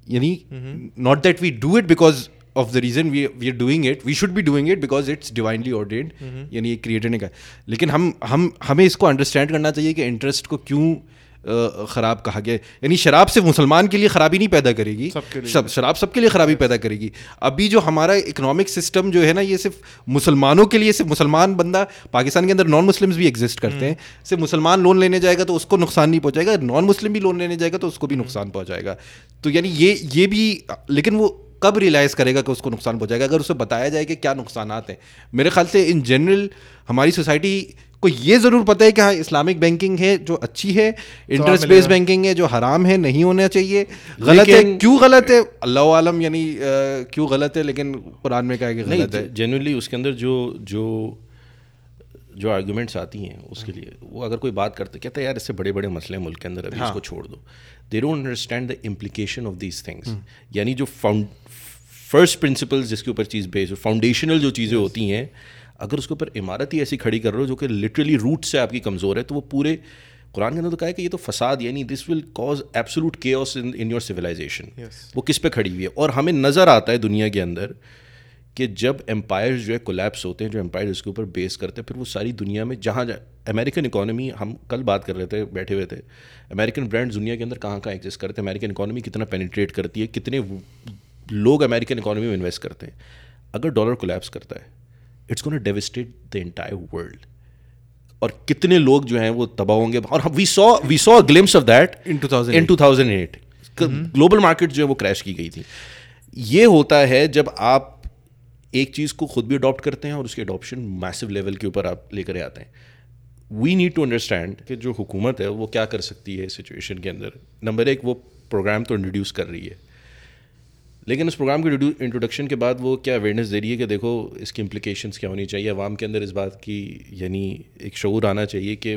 یعنی not that we do it because of the reason we are doing it, we should be doing it because it's divinely ordained, یعنی ایک کریٹر نے کہا. لیکن ہمیں اس کو انڈرسٹینڈ کرنا چاہیے کہ انٹرسٹ کو کیوں خراب کہا گیا. یعنی شراب صرف مسلمان کے لیے خرابی نہیں پیدا کرے گی, شراب سب کے لیے خرابی پیدا کرے گی. ابھی جو ہمارا اکنامک سسٹم جو ہے نا, یہ صرف مسلمانوں کے لیے, صرف مسلمان بندہ, پاکستان کے اندر نان مسلمس بھی ایگزسٹ کرتے ہیں, صرف مسلمان لون لینے جائے گا تو اس کو نقصان نہیں پہنچائے گا, نان مسلم بھی لون لینے جائے گا تو اس کو بھی نقصان پہنچائے گا. تو یعنی یہ بھی, لیکن وہ کب ریئلائز کرے گا کہ اس کو نقصان پہنچائے گا؟ اگر اسے بتایا جائے کہ کیا نقصانات ہیں. میرے خیال سے ان جنرل ہماری سوسائٹی کو یہ ضرور پتہ ہے کہ ہاں اسلامک بینکنگ ہے جو اچھی ہے, انٹرسٹ بیس بینکنگ ہے جو حرام ہے, نہیں ہونا چاہیے, غلط ہے. کیوں غلط ہے اللہ عالم, یعنی کیوں غلط ہے, لیکن قرآن میں کہا ہے کہ غلط ہے. جنرلی اس کے اندر جو آرگومنٹس آتی ہیں اس کے لیے, وہ اگر کوئی بات کرتے کہتے ہیں یار اس سے بڑے بڑے مسئلے ہیں ملک کے اندر, ابھی اس کو چھوڑ دو. They don't understand the implication of these things. یعنی جو فرسٹ پرنسپلز جس کے اوپر چیز بیس, فاؤنڈیشنل جو چیزیں ہوتی ہیں, اگر اس کے اوپر عمارت ہی ایسی کھڑی کر رہے ہو جو کہ لٹرلی روٹ سے آپ کی کمزور ہے, تو وہ پورے قرآن کے اندر تو کہا ہے کہ یہ تو فساد, یعنی this will cause absolute chaos in your civilisation. وہ کس پہ کھڑی ہوئی ہے؟ اور ہمیں نظر آتا ہے دنیا کے اندر کہ جب امپائرز جو ہے کولیپس ہوتے ہیں, جو امپائرز اس کے اوپر بیس کرتے ہیں, پھر وہ ساری دنیا میں جہاں امریکن اکانومی, ہم کل بات کر رہے تھے بیٹھے ہوئے تھے, امریکن برانڈز دنیا کے اندر کہاں کہاں ایگزسٹ کرتے ہیں, امریکن اکانومی کتنا پینیٹریٹ کرتی ہے, کتنے لوگ امریکن اکانومی میں انویسٹ کرتے ہیں. اگر ڈالر کولیپس کرتا ہے, it's gonna devastate the entire world, اور کتنے لوگ جو ہیں وہ تباہ ہوں گے. اور we saw a glimpse of that in 2008. Global market جو ہے وہ کریش کی گئی تھی. یہ ہوتا ہے جب آپ ایک چیز کو خود بھی اڈاپٹ کرتے ہیں اور اس کی اڈاپشن میسو لیول کے اوپر آپ لے کر آتے ہیں. وی نیڈ ٹو انڈرسٹینڈ کہ جو حکومت ہے وہ کیا کر سکتی ہے اس سچویشن کے اندر. نمبر ایک, وہ پروگرام تو انٹروڈیوس کر رہی ہے, لیکن اس پروگرام کے انٹروڈکشن کے بعد وہ کیا اویئرنیس دے رہی ہے کہ دیکھو اس کی امپلیکیشنس کیا ہونی چاہیے. عوام کے اندر اس بات کی یعنی ایک شعور آنا چاہیے کہ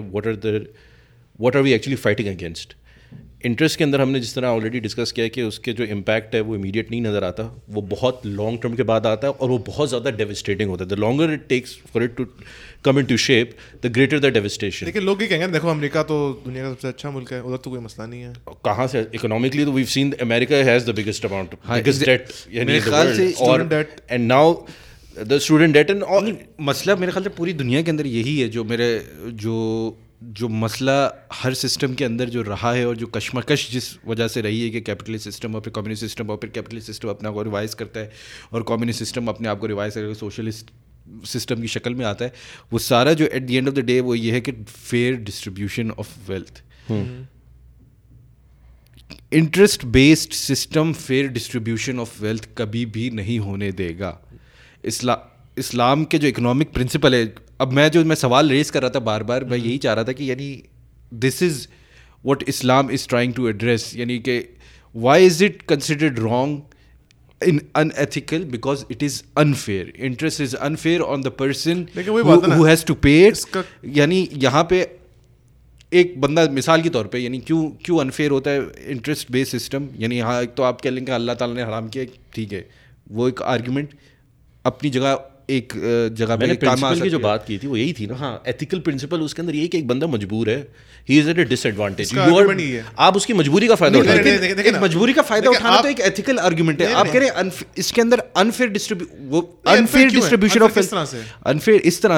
what are we actually fighting against. Interest کے اندر ہم نے جس طرح آلریڈی ڈسکس کیا کہ اس کے جو امپیکٹ ہے وہ امیڈیٹ نہیں نظر آتا, وہ بہت لانگ ٹرم کے بعد آتا ہے, اور وہ بہت زیادہ ڈیوسٹیٹنگ ہوتا ہے. The longer it takes for it to come into shape, the greater the devastation. لیکن لوگ یہ کہیں گے دیکھو امریکہ تو دنیا کا سب سے اچھا ملک ہے, ادھر تو کوئی مسئلہ نہیں ہے. کہاں سے اکنامکلی تو we've seen America has the biggest amount, biggest debt, یعنی and now the student debt. And مسئلہ میرے خیال سے پوری دنیا کے اندر یہی ہے, جو مسئلہ ہر سسٹم کے اندر جو رہا ہے, اور جو کشمکش جس وجہ سے رہی ہے کہ کیپٹلسٹ سسٹم اور پھر کمیونسٹ سسٹم, اور پھر کیپٹلسٹ سسٹم اپنے آپ کو ریوائز کرتا ہے, اور کمیونسٹ سسٹم اپنے آپ کو ریوائز کر کے سوشلسٹ سسٹم کی شکل میں آتا ہے. وہ سارا جو at the end of the day وہ یہ ہے کہ fair distribution of wealth. Interest based system fair distribution of wealth کبھی بھی نہیں ہونے دے گا. اسلام کے جو اکنامک پرنسپل ہے, اب میں سوال ریز کر رہا تھا بار بار, میں یہی چاہ رہا تھا کہ یعنی this is what Islam is trying to address, یعنی کہ why is it considered wrong in unethical because it is unfair. Interest is unfair on the person who has to pay it. یعنی یہاں پہ ایک بندہ مثال کے طور پہ, یعنی کیوں انفیئر ہوتا ہے انٹرسٹ بیس سسٹم. یعنی یہاں ایک تو آپ کہہ لیں کہ اللہ تعالیٰ نے حرام کیا, ٹھیک ہے, وہ ایک آرگیومنٹ اپنی جگہ, ایک جگہ پہ پرنسپل کی جو بات کی تھی وہ یہی تھی نا. ہاں, ایتھیکل پرنسپل اس کے اندر یہی کہ ایک بندہ مجبور ہے, ہی از ایٹ اے ڈس ایڈوانٹیج, آپ اس کی مجبوری کا فائدہ اٹھا رہے ہیں. مجبوری کا فائدہ اٹھانا تو ایک ایتھیکل آرگیومنٹ ہے. آپ کہہ رہے ہیں اس کے اندر انفیئر ڈسٹریبیوشن آف انفیئر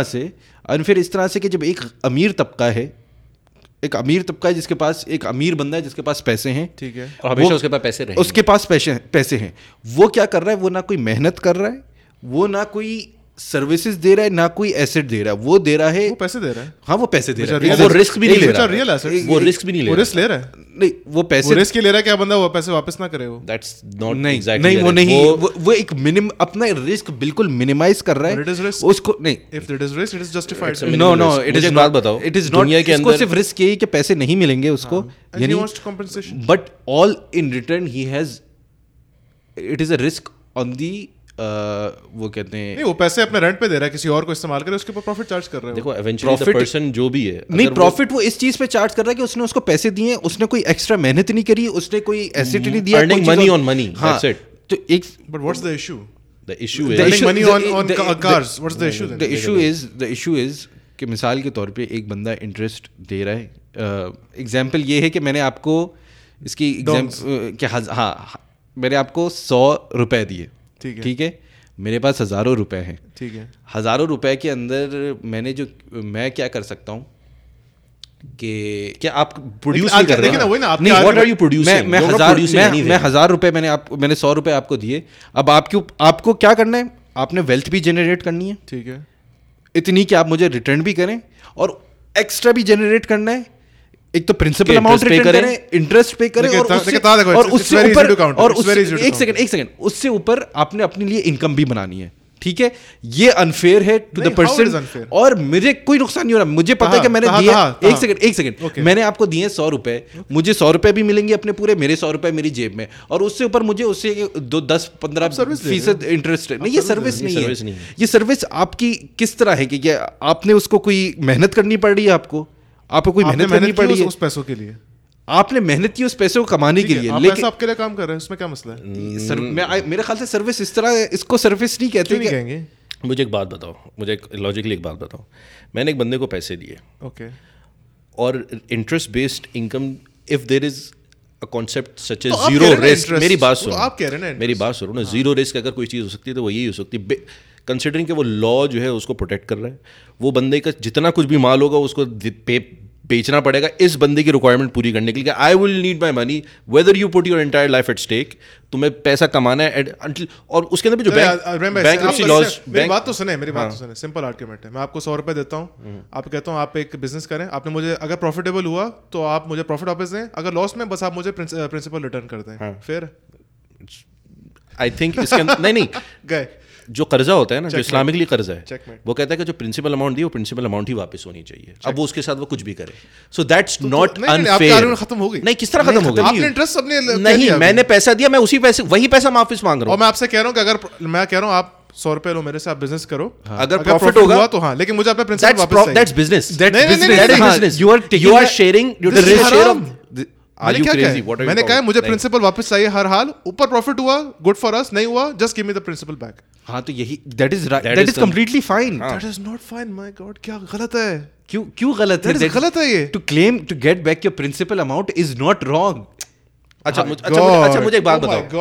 اس طرح سے کہ جب ایک امیر طبقہ ہے, ایک امیر طبقہ ہے جس کے پاس, ایک امیر بندہ ہے جس کے پاس پیسے ہیں, ٹھیک ہے, اور ہمیشہ اس کے پاس پیسے رہیں, اس کے پاس پیسے ہیں, وہ کیا کر رہا ہے, وہ نہ کوئی محنت کر رہا ہے, وہ نہ کوئی سروسز دے رہا ہے, نہ کوئی ایسٹ دے رہا ہے, وہ دے رہا ہے, وہ پیسے دے رہا ہے. ہاں وہ پیسے دے رہا ہے, وہ رسک بھی نہیں لے رہا, وہ رسک بھی نہیں لے رسک لے رہا ہے, نہیں وہ پیسے رسک لے رہا ہے, کیا بندہ وہ پیسے واپس نہ کرے, وہ دیٹس ناٹ نہیں, وہ نہیں, وہ ایک اپنا رسک بالکل منیمائز کر رہا ہے اس کو. نہیں, if it is risk it is justified. No it is not, بتاؤ اٹ از ناٹ. اس کو صرف رسک یہی کہ پیسے نہیں ملیں گے اس کو, یعنی but all in return he has, it is a risk on the, وہ کہتے ہیں نہیں, وہ پیسے اپنے رینٹ پہ دے رہا ہے, کسی اور کو استعمال کرے, اس کے اوپر پروفٹ چارج کر رہا ہے. دیکھو ایونچولی دی پرسن جو بھی ہے, نہیں پروفٹ وہ اس چیز پہ چارج کر رہا ہے کہ اس نے اس کو پیسے دیے, اس نے کوئی ایکسٹرا محنت نہیں کری, اس نے کوئی ایسٹ نہیں دیا, earning money on money, that's it. تو ایک but what's the issue, the issue is money on cars. What's the issue then? The issue is کہ مثال کے طور پہ ایک بندہ انٹرسٹ دے رہا ہے. ایگزامپل یہ ہے کہ میں نے آپ کو اس کی ہاں میں نے آپ کو 100 روپے دیے, ٹھیک ہے, میرے پاس ہزاروں روپے ہیں, ٹھیک ہے, ہزاروں روپے کے اندر میں کیا کر سکتا ہوں کہ کیا آپ پروڈیوس نہیں کر رہے ہیں, میں 1000 روپے میں نے 100 روپے آپ کو دیے, اب آپ کو کیا کرنا ہے, آپ نے ویلتھ بھی جنریٹ کرنی ہے, ٹھیک ہے, اتنی کہ آپ مجھے ریٹرن بھی کریں اور ایکسٹرا بھی جنریٹ کرنا ہے. ایک تو پرنسپل اماؤنٹ ریٹرن کریں, انٹرسٹ پے کریں, اور اس سے اوپر ایک سیکنڈ اس سے اوپر آپ نے اپنے لیے انکم بھی بنانی ہے, ٹھیک ہے. یہ انفیئر ہے ٹو دا پرسن, اور مجھے کوئی نقصان نہیں ہو رہا. مجھے پتا ہے کہ میں نے دیا, ایک سیکنڈ میں نے آپ کو دیے 100 روپے, مجھے 100 روپے بھی ملیں گے اپنے پورے, میرے 100 روپے میری جیب میں, اور اس سے اوپر مجھے اس سے 10-15% انٹرسٹ ہے. نہیں, یہ سروس نہیں ہے, یہ سروس آپ کی کس طرح ہے کہ آپ نے اس کو کوئی محنت کرنی پڑ رہی ہے, آپ کو کوئی محنت کرنی پڑی ہے اس پیسوں کے لیے, آپ نے محنت کی اس پیسے کو کمانے کے لیے, لیکن آپ کے لیے کام کر رہے ہیں, اس میں کیا مسئلہ ہے؟ میرے خیال سے سروس اس طرح, اس کو سروس نہیں کہتے. کہیں گے مجھے ایک بات بتاؤ, مجھے لاجیکلی ایک بات بتاؤ, میں نے ایک بندے کو پیسے دیے, اوکے, اور interest based income, if there is a concept such as zero risk, میری بات سنو, آپ کہہ رہے ہیں میری بات سنو نا, زیرو رسک اگر کوئی چیز ہو سکتی ہے تو وہ یہی ہو سکتی ہے, کنسیڈرنگ کہ وہ لا جو ہے اس کو پروٹیکٹ کر رہا ہے. وہ بندے کا جتنا کچھ بھی مال ہوگا اس کو بیچنا پڑے گا اس بندے کی ریکوائرمنٹ پوری کرنے کے لیے. I will need my money whether you put your entire life at stake. تمہیں پیسہ کمانا ہے, اور اس کے اندر بھی جو بینک لاز. میری بات تو سنیں, سمپل آرگومنٹ ہے. میں آپ کو 100 روپے دیتا ہوں, آپ کہتا ہوں آپ ایک بزنس کریں, آپ نے مجھے اگر پروفیٹیبل ہوا تو آپ مجھے پروفٹ واپس دیں, اگر لاس میں بس آپ مجھے پرنسپل ریٹرن کر دیں, پھر آئی تھنک اس کے اندر نہیں گئے. جو قرضہ ہوتا ہے نا, جو اسلامکلی قرضہ ہے, وہ کہتا ہے کہ جو پرنسپل اماؤنٹ دی وہ پرنسپل اماؤنٹ ہی واپس ہونی چاہیے. اب وہ اس کے ساتھ وہ کچھ بھی کرے, سو دیٹس ناٹ انفیئر. ختم ہو گئی نہیں, کس طرح ختم ہو گئی؟ آپ نے انٹرسٹ اپنے نہیں, میں نے پیسہ دیا, میں اسی پیسے وہی پیسہ واپس مانگ رہا ہوں. اور میں آپ سے کہہ رہا ہوں کہ اگر میں کہہ رہا ہوں آپ 100 روپے لو میرے سے, آپ بزنس کرو, اگر پروفٹ ہوگا تو ہاں, لیکن مجھے اپنا پرنسپل واپس چاہیے. That's business. You are sharing میں نے کہا مجھے پرنسپل واپس چاہیے ہر حال, اوپر پروفٹ ہوا گڈ فار اس, نہیں ہوا just give me the principal back. ہاں تو یہی that is completely fine. That is not fine, my God, کیا غلط ہے, کیوں غلط ہے, غلط ہے یہ. To claim to get back your principal amount is not wrong. اچھا مجھے ایک بات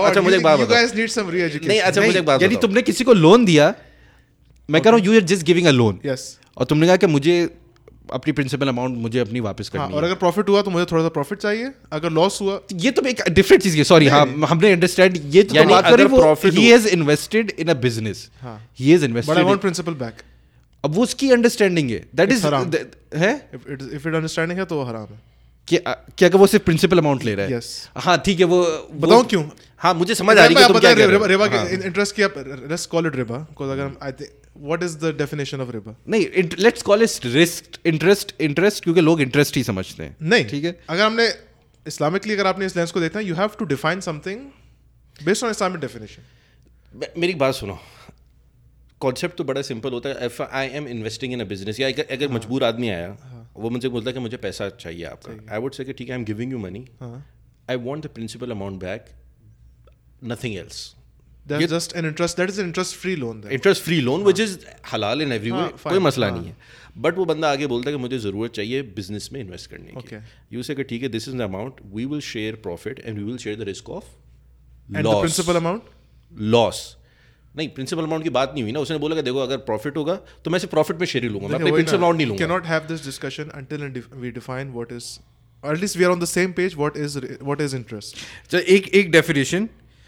بتاؤ, یعنی تم نے کسی کو لون دیا, میں کہہ رہا ہوں you are just giving a loan, اور تم نے کہا کہ مجھے اپنی پرنسپل اماؤنٹ مجھے اپنی واپس کرنی ہے, اور اگر پروفٹ ہوا تو مجھے تھوڑا سا پروفٹ چاہیے, اگر لاس ہوا یہ تو ایک ڈفرنٹ چیز ہے. سوری, ہاں ہم نے انڈرسٹینڈ, یہ تو بات کر رہے ہیں, he has invested in a business, he has invested, but I want principal back. اب وہ اس کی انڈرسٹینڈنگ ہے, دیٹ از ہے, اف اٹ انڈرسٹینڈنگ ہے تو وہ حرام ہے. کیا کہ وہ صرف پرنسپل اماؤنٹ لے رہا ہے. ہاں ٹھیک ہے, وہ بتاؤں کیوں. ہاں مجھے سمجھ آ رہی ہے, ربا انٹرسٹ کی, لیٹس کال اٹ ربا, because اگر what is the definition of riba? نہیں, let's call it risk interest, کیونکہ لوگ انٹرسٹ ہی سمجھتے ہیں. نہیں ٹھیک ہے, اگر ہم نے اسلامکلی اگر آپ نے اس لینس کو دیکھنا ہے, you have to define something based on Islamic definition. میری بات سنو, کانسیپٹ تو بڑا سمپل ہوتا ہے. if I am investing in a business, یا اگر مجبور آدمی آیا, وہ مجھے بولتا ہے کہ مجھے پیسہ چاہیے آپ کا, I would say کہ ٹھیک ہے, I am giving you money, I want the principal amount back, nothing else. That's just an interest, that is an interest free loan then. Interest free loan which is halal in every way, کوئی مسئلہ نہیں ہے. But وہ بندہ آگے بولتا ہے کہ مجھے ضرورت چاہیے بزنس میں انویسٹ کرنے کی. یو سے کہ ٹھیک ہے, this is the amount, we will share profit and we will share the risk of loss. And the principal amount? Loss. نہیں, پرنسپل اماؤنٹ کی بات نہیں ہوئی نا. اس نے بولا کہ دیکھو اگر پروفٹ ہوگا تو میں صرف پروفٹ میں شیئر ہی لوں گا, میں اپنے پرنسپل اماؤنٹ نہیں لوں گا. Cannot have this discussion until we define what is, or at least we are on the same page, what is interest. چل ایک ڈیفینیشن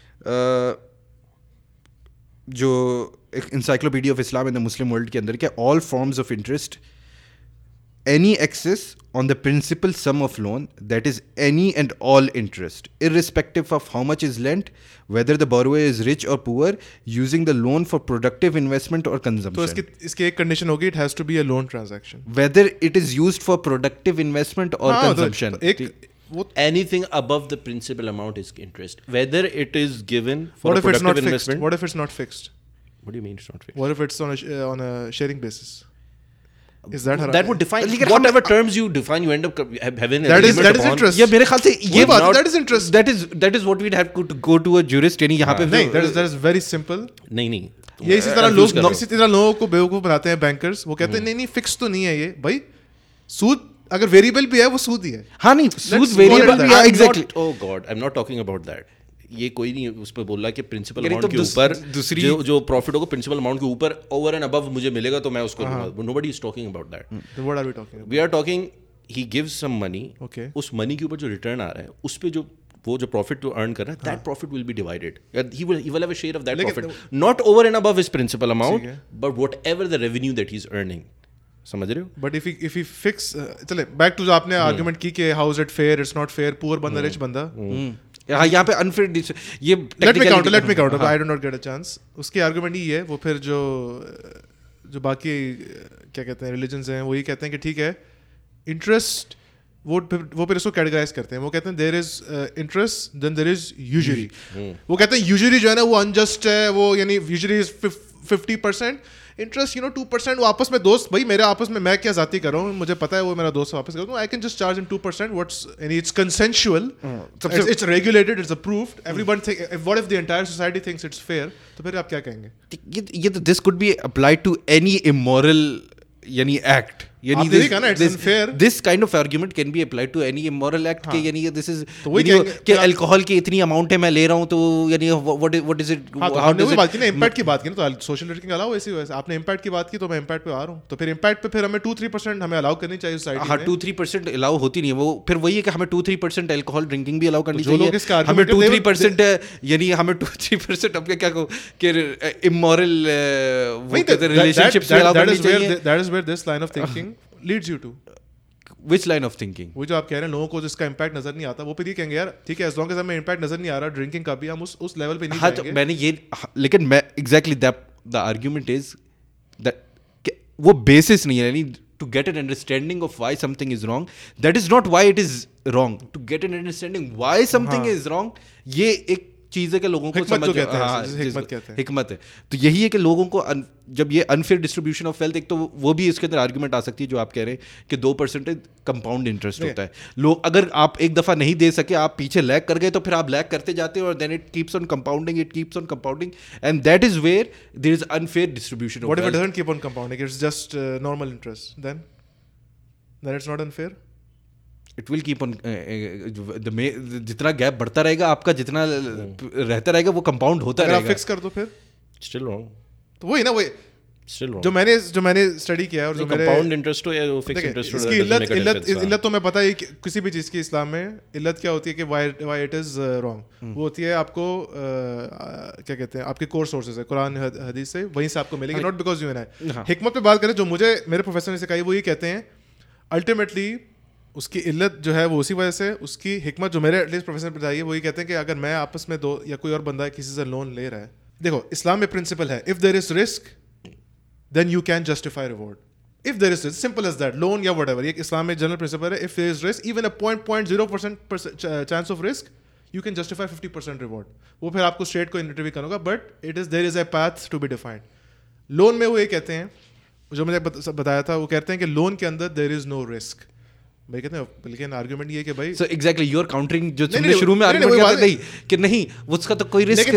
جو encyclopedia of Islam in the Muslim world کے اندر, کیا all forms of interest, any excess on the principal sum of loan, that is any and all interest, irrespective of how much is lent, whether the borrower is rich or poor, using the loan for productive investment or consumption. تو اس کی ایک condition ہوگی, it has to be a loan transaction. Whether it is used for productive investment or consumption. Anything above the principal amount is interest. Whether it is given for a productive investment. What if it's not fixed? What do you mean it's not fixed? What if it's on a sharing basis? Is that haram? That would define whatever terms you define, you end up having a that is interest. Yeah, میرے خیال سے یہ بات, that is interest. That is what we'd have to go to a jurist. یعنی یہاں پہ نہیں, that is very simple. نہیں یہ اسی طرح لوگوں کو بیوقوف بناتے ہیں بینکرز. وہ کہتے ہیں نہیں فکس تو نہیں ہے یہ بھائی, سود اگر ویریبل بھی ہے وہ سود ہی ہے. ہاں نہیں, سود ویریبل بھی ہے. Exactly. Oh God, I'm not talking about that. یہ کوئی نہیں اس پہ بول رہا کہ پرنسپل اماؤنٹ کے اوپر دوسری جو پروفٹ ہوگا پرنسپل اماؤنٹ کے اوپر اوور اینڈ ابو مجھے ملے گا تو میں اس کو لوں گا. Nobody is talking about that. What are we talking about? We are talking he gives some money. Okay. اس منی کے اوپر جو ریٹرن آ رہا ہے اس پہ جو وہ جو پروفٹ جو ارن کر رہا ہے that profit will be divided. He will have a share of that profit not over and above his principal amount but whatever the revenue that he is earning. سمجھ رہے ہو؟ بٹ if he fix چلے back to جو آپ نے argument کی کہ how is it fair, it's not fair, poor بندہ رچ بندہ. یہاں پہ انفیئر یہ let me counter I do not get a chance. اس کی آرگومنٹ یہ ہے وہ پھر جو باقی کیا کہتے ہیں ریلیجنز ہیں وہ یہ کہتے ہیں کہ ٹھیک ہے انٹرسٹ وہ پھر اس کو کیٹیگرائز کرتے ہیں. وہ کہتے ہیں دیر is interest then there is usury. وہ کہتے ہیں یوزری جو ہے نا وہ انجسٹ ہے, وہ یعنی یوزری از 50%, انٹرسٹ 2%. وہ آپس میں دوست بھائی میرے آپس میں کیا ذاتی کر رہا ہوں, مجھے پتا ہے وہ میرا دوست واپس کر دوں, I can just charge in 2%. What's یعنی it's consensual, it's regulated, it's approved. Everyone what if the entire society thinks it's fair, تو پھر آپ کیا کہیں گے؟ یہ تو this could be applied to any immoral یعنی act. This kind of argument can be applied to any immoral act کہ یعنی دس از کہ الکوہل کی اتنی اماؤنٹ ہے میں لے رہا ہوں تو یعنی واٹ از اٹ. ہاں نے بات کی نا امپیکٹ کی بات کی نا, تو سوشل ڈرنکنگ الاؤ ایسی ویسے آپ نے امپیکٹ کی بات کی تو میں امپیکٹ پہ آ رہا ہوں. تو پھر امپیکٹ پہ پھر ہمیں 2-3% ہمیں الاؤ کرنی چاہیے سوسائٹی. ہاں 2-3% الاؤ ہوتی نہیں ہے وہ. پھر وہی ہے کہ ہمیں 2-3% الکوہل ڈرنکنگ بھی الاؤ کرنی چاہیے. ہمیں 2-3% یعنی ہمیں 2-3% اب کیا کہو کہ امورل ریلیشن شپس میں الاؤ کرنی چاہیے. That is where this line of thinking leads you to. Which line of thinking? وہ جو آپ کہہ رہے ہیں لوگوں کو جس کا امپیکٹ نظر نہیں آتا وہ پھر یہ کہیں گے یار ٹھیک ہے as long as ہمیں امپیکٹ نظر نہیں آ رہا ڈرنکنگ کا بھی ہم اس لیول پہ نہیں جائیں گے. میں نے یہ لیکن میں exactly the argument is that وہ بیسس نہیں ہے. یعنی to get an understanding of why something is wrong, that is not why it is wrong. To get an understanding why something is wrong, یہ ایک چیز ہے کہ لوگوں کو حکمت ہے. تو یہی ہے کہ لوگوں کو جب یہ انفیئر ڈسٹریبیوشن آف ویلتھ, ایک تو وہ بھی اس کے اندر آرگومنٹ آ سکتی ہے جو آپ کہہ رہے ہیں کہ 2% کمپاؤنڈ انٹرسٹ ہوتا ہے. لوگ اگر آپ ایک دفعہ نہیں دے سکے, آپ پیچھے لیگ کر گئے تو پھر آپ لیگ کرتے جاتے ہیں اور then it keeps on compounding and that is where there is unfair distribution of wealth. What if it doesn't keep on compounding, it's just normal interest, then it's not unfair. It will keep on, جتنا gap بڑھتا رہے گا آپ کا, جتنا رہتا رہے گا وہ compound ہوتا رہے گا. فکس کر دو پھر اسٹل رانگ. تو وہی نا وہی جو میں نے اسٹڈی کیا ہے اور جو کمپاؤنڈ انٹرسٹ ہو یا وہ فکس انٹرسٹ ہو, اس کی علت تو میں پتہ ہے کسی بھی چیز کی اسلام میں علت کیا ہوتی ہے کہ وائی اٹ از رانگ. وہ ہوتی ہے آپ کو کیا کہتے ہیں آپ کے کور سورسز ہے قرآن حدیث سے, وہیں سے آپ کو ملے گی, not because you and I. حکمت پہ بات کریں جو مجھے میرے پروفیسر نے سکھائی وہ یہ کہتے ہیں الٹیمیٹلی اس کی علت جو ہے وہ اسی وجہ سے, اس کی حکمت جو میرے ایٹ لیسٹ پروفیسر نے بتائی ہے وہی کہتے ہیں کہ اگر میں آپس میں دو یا کوئی اور بندہ کسی سے لون لے رہا ہے, دیکھو اسلام میں پرنسپل ہے if there is risk then you can justify reward. If there is risk, simple as that, loan یا whatever, یہ اسلام میں جنرل پرنسپل ہے. If there is risk, even a 0.0% chance of risk, you can justify 50% reward. وہ پھر آپ کو state کو interview کرنا ہوگا, but it is there is a path to be defined. Loan میں وہ یہ کہتے ہیں جو میں نے بتایا تھا, وہ کہتے ہیں کہ لون کے اندر there is no risk. بھائی کہتے ہیں لیکن آرگومنٹ یہ ہے کہ بھائی so exactly you are countering جو تم نے شروع میں آرگومنٹ کیا تھا نہیں کہ نہیں اس کا تو کوئی رسک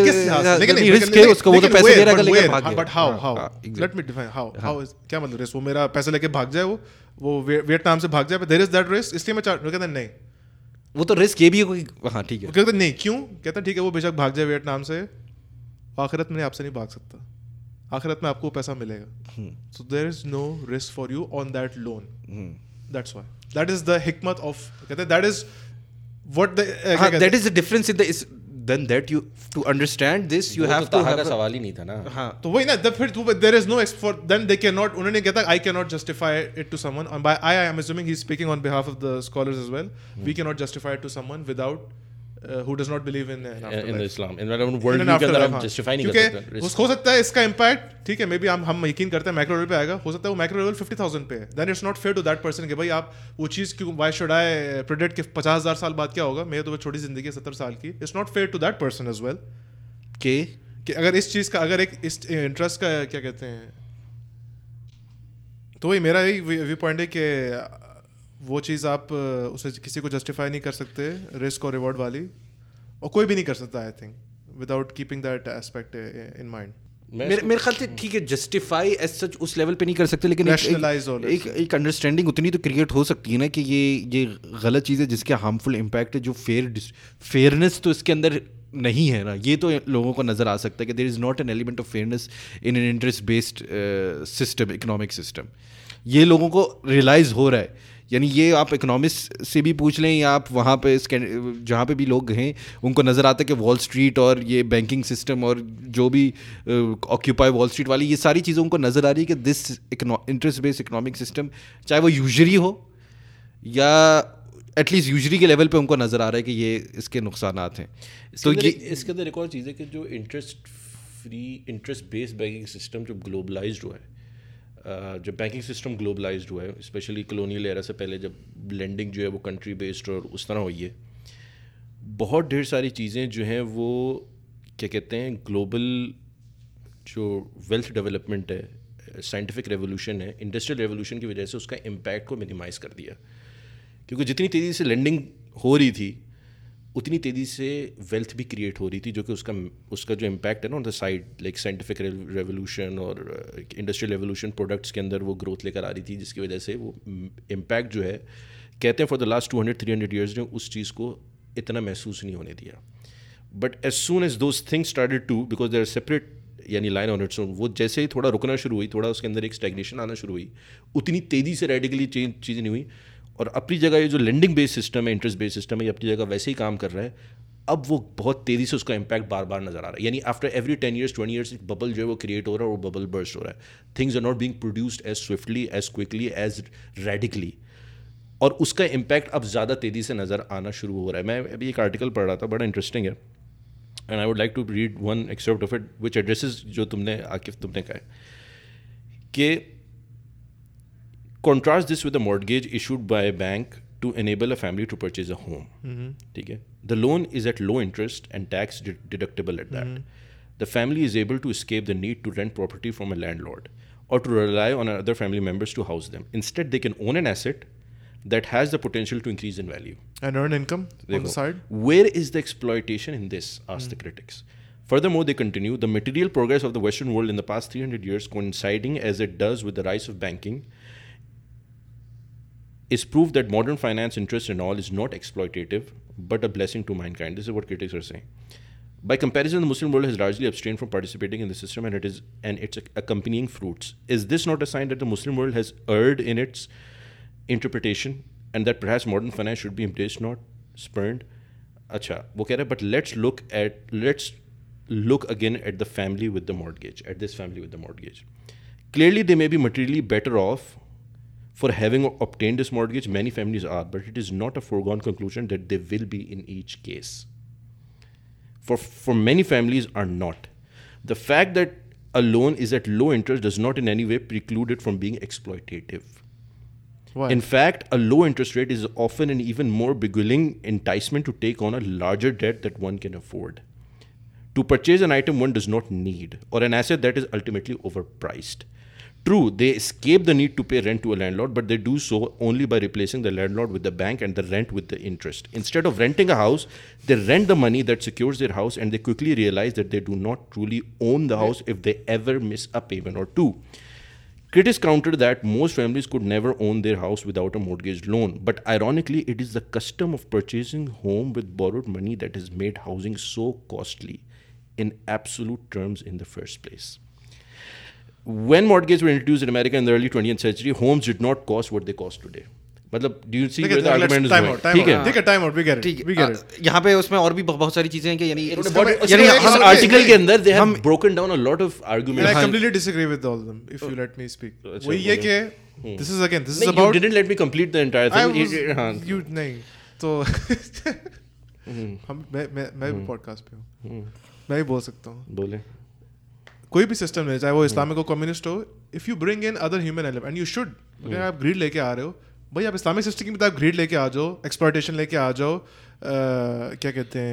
ہے, اس کا وہ تو پیسے دے رہا ہے لیکن بھاگ گیا. But how let me define how کیا مطلب رسک, وہ میرا پیسے لے کے بھاگ جائے, وہ ویتنام سے بھاگ جائے, دیر از دیٹ رسک, اس لیے میں کہتا نہیں وہ تو رسک یہ بھی ہے کوئی. ہاں ٹھیک ہے, کہتے نہیں کیوں, کہتا ٹھیک ہے وہ بے شک بھاگ جائے ویتنام سے, آخرت میں آپ سے نہیں بھاگ سکتا, آخرت میں آپ کو پیسہ ملے گا. So there is no risk for you on that loan. That's why. That is the hikmat of. That is what the. That is the difference in the. Then that you to understand this you have to have. سوال ہی نہیں تھا نا. ہاں تو وہی نا, there is no for then they cannot. انہوں نے کہتا I cannot justify it to someone. And by I am assuming he's speaking on behalf of the scholars as well. We cannot justify it to someone without. Who does not believe in Islam. In the world view کے اندر ہم justify نہیں کر سکتے. ہو سکتا ہے اس کا impact ٹھیک ہے مے بی ہم یقین کرتے ہیں میکرو لیول پہ آئے گا, ہو سکتا ہے وہ میکرو لیول 50,000 پہ ہے. Then it's not fair to that person کہ بھائی آپ وہ چیز کیوں, وائی شوڈ آئی پریڈکٹ کہ 50,000 سال بعد کیا ہوگا, میرے تو چھوٹی زندگی ہے 70 سال کی. It's not fair to that person as well کہ اگر اس چیز کا اگر ایک انٹرسٹ کا کیا کہتے ہیں, تو وہی میرا یہی ویو پوائنٹ ہے کہ وہ چیز آپ اسے کسی کو جسٹیفائی نہیں کر سکتے رسک اور ریوارڈ والی, اور کوئی بھی نہیں کر سکتا I think without keeping that aspect in mind. میرے خیال سے ٹھیک ہے جسٹیفائی ایز سچ اس لیول پہ نہیں کر سکتے, لیکن ایک انڈرسٹینڈنگ اتنی تو کریٹ ہو سکتی ہے نا کہ یہ غلط چیز ہے جس کے ہارمفل امپیکٹ ہے, جو فیئرنیس تو اس کے اندر نہیں ہے نا, یہ تو لوگوں کو نظر آ سکتا ہے کہ there is not an element of fairness in an interest based system, economic system. یہ لوگوں کو ریئلائز ہو رہا ہے. یعنی یہ آپ اکنامسٹ سے بھی پوچھ لیں یا آپ وہاں پہ جہاں پہ بھی لوگ ہیں ان کو نظر آتا ہے کہ وال اسٹریٹ اور یہ بینکنگ سسٹم اور جو بھی آکیوپائی وال اسٹریٹ والی یہ ساری چیزیں ان کو نظر آ رہی ہے کہ this interest based economic system, چاہے وہ یوزری ہو یا ایٹ لیسٹ یوزری کے لیول پہ ان کو نظر آ رہا ہے کہ یہ اس کے نقصانات ہیں. تو اس کے اندر ایک اور چیز ہے کہ جو انٹرسٹ بیسڈ بینکنگ سسٹم جو گلوبلائزڈ ہوا ہے, جب بینکنگ سسٹم گلوبلائزڈ ہوا ہے اسپیشلی کلونیل ایرا سے پہلے جب لینڈنگ جو ہے وہ کنٹری بیسڈ اور اس طرح ہوئی ہے, بہت ڈھیر ساری چیزیں جو ہیں وہ کیا کہتے ہیں گلوبل جو ویلتھ ڈیولپمنٹ ہے, سائنٹیفک ریولیوشن ہے, انڈسٹریل ریولیوشن کی وجہ سے اس کا امپیکٹ کو منیمائز کر دیا. کیونکہ جتنی تیزی سے لینڈنگ ہو رہی تھی اتنی تیزی سے ویلتھ بھی کریٹ ہو رہی تھی, جو کہ اس کا جو امپیکٹ ہے نا on the side like scientific revolution اور انڈسٹریل ریولیوشن پروڈکٹس کے اندر وہ گروتھ لے کر آ رہی تھی, جس کی وجہ سے وہ امپیکٹ جو ہے کہتے ہیں فار دا لاسٹ 200-300 ایئرز نے اس چیز کو اتنا محسوس نہیں ہونے دیا. But as soon as those things started to because they are separate یعنی لائن آن اٹس اون, وہ جیسے ہی تھوڑا رکنا شروع ہوئی, تھوڑا اس کے اندر ایک اسٹیگنیشن آنا شروع ہوئی, اتنی تیزی سے ریڈیکلی چیزیں نہیں ہوئی. اور اپنی جگہ یہ جو لینڈنگ بیس سسٹم ہے, انٹرسٹ بیس سسٹم ہے, یہ اپنی جگہ ویسے ہی کام کر رہا ہے. اب وہ بہت تیزی سے اس کا امپیکٹ بار بار نظر آ رہا ہے. یعنی آفٹر ایوری 10 years 20 years ایک ببل جو ہے وہ کریٹ ہو رہا ہے اور وہ ببل برسٹ ہو رہا ہے. Things are not being produced as swiftly, as quickly, as radically, اور اس کا امپیکٹ اب زیادہ تیزی سے نظر آنا شروع ہو رہا ہے. میں ابھی ایک آرٹیکل پڑھ رہا تھا, بڑا انٹرسٹنگ ہے, and I would like to read one excerpt of it which addresses جو تم نے عاقف تم نے کہا ہے کہ contrast this with a mortgage issued by a bank to enable a family to purchase a home. ٹھیک ہے, the loan is at low interest and tax deductible at that. The family is able to escape the need to rent property from a landlord or to rely on other family members to house them. Instead, they can own an asset that has the potential to increase in value and earn income on the side. Where is the exploitation in this? Ask the critics. Furthermore, they continue, the material progress of the Western world in the past 300 years, coinciding as it does with the rise of banking, is proof that modern finance interest and all is not exploitative but a blessing to mankind. This is what critics are saying. By comparison, the Muslim world has largely abstained from participating in the system and its accompanying fruits. Is this not a sign that the Muslim world has erred in its interpretation and that perhaps modern finance should be embraced, not spurned? Acha, wo keh raha hai, but let's look again at the family with the mortgage, at this family with the mortgage. Clearly, they may be materially better off for having obtained this mortgage. Many families are, but it is not a foregone conclusion that they will be in each case. For many families are not. The fact that a loan is at low interest does not in any way preclude it from being exploitative. Why? In fact, a low interest rate is often an even more beguiling enticement to take on a larger debt that one can afford, to purchase an item one does not need, or an asset that is ultimately overpriced. True, they escape the need to pay rent to a landlord, but they do so only by replacing the landlord with the bank and the rent with the interest. Instead of renting a house, they rent the money that secures their house, and they quickly realize that they do not truly own the house if they ever miss a payment or two. Critics counter that most families could never own their house without a mortgage loan, but ironically, it is the custom of purchasing home with borrowed money that has made housing so costly in absolute terms in the first place. When mortgages were introduced in America in the early 20th century, homes did not cost what they cost today. مطلب do you see where the argument is going? ٹھیک ہے, time out, we get it. یہاں پہ اس میں اور بھی بہت ساری چیزیں ہیں کہ یعنی اس article کے اندر they have broken down a lot of arguments. I completely disagree with all of them, if you let me speak. وہ یہ کہ this is about, you didn't let me complete the entire thing. You نہیں تو میں بھی pod cost پہ ہوں, میں بھی بول سکتا ہوں. بولیں. کوئی بھی سسٹم ہے, چاہے وہ اسلامک ہو, کمیونسٹ ہو, if you bring in other human element and you should, اگر آپ گریڈ لے کے آ رہے ہو, بھائی آپ اسلامک سسٹم کی آپ گریڈ لے کے آ جاؤ, ایکسپلائٹیشن لے کے آ جاؤ, کیا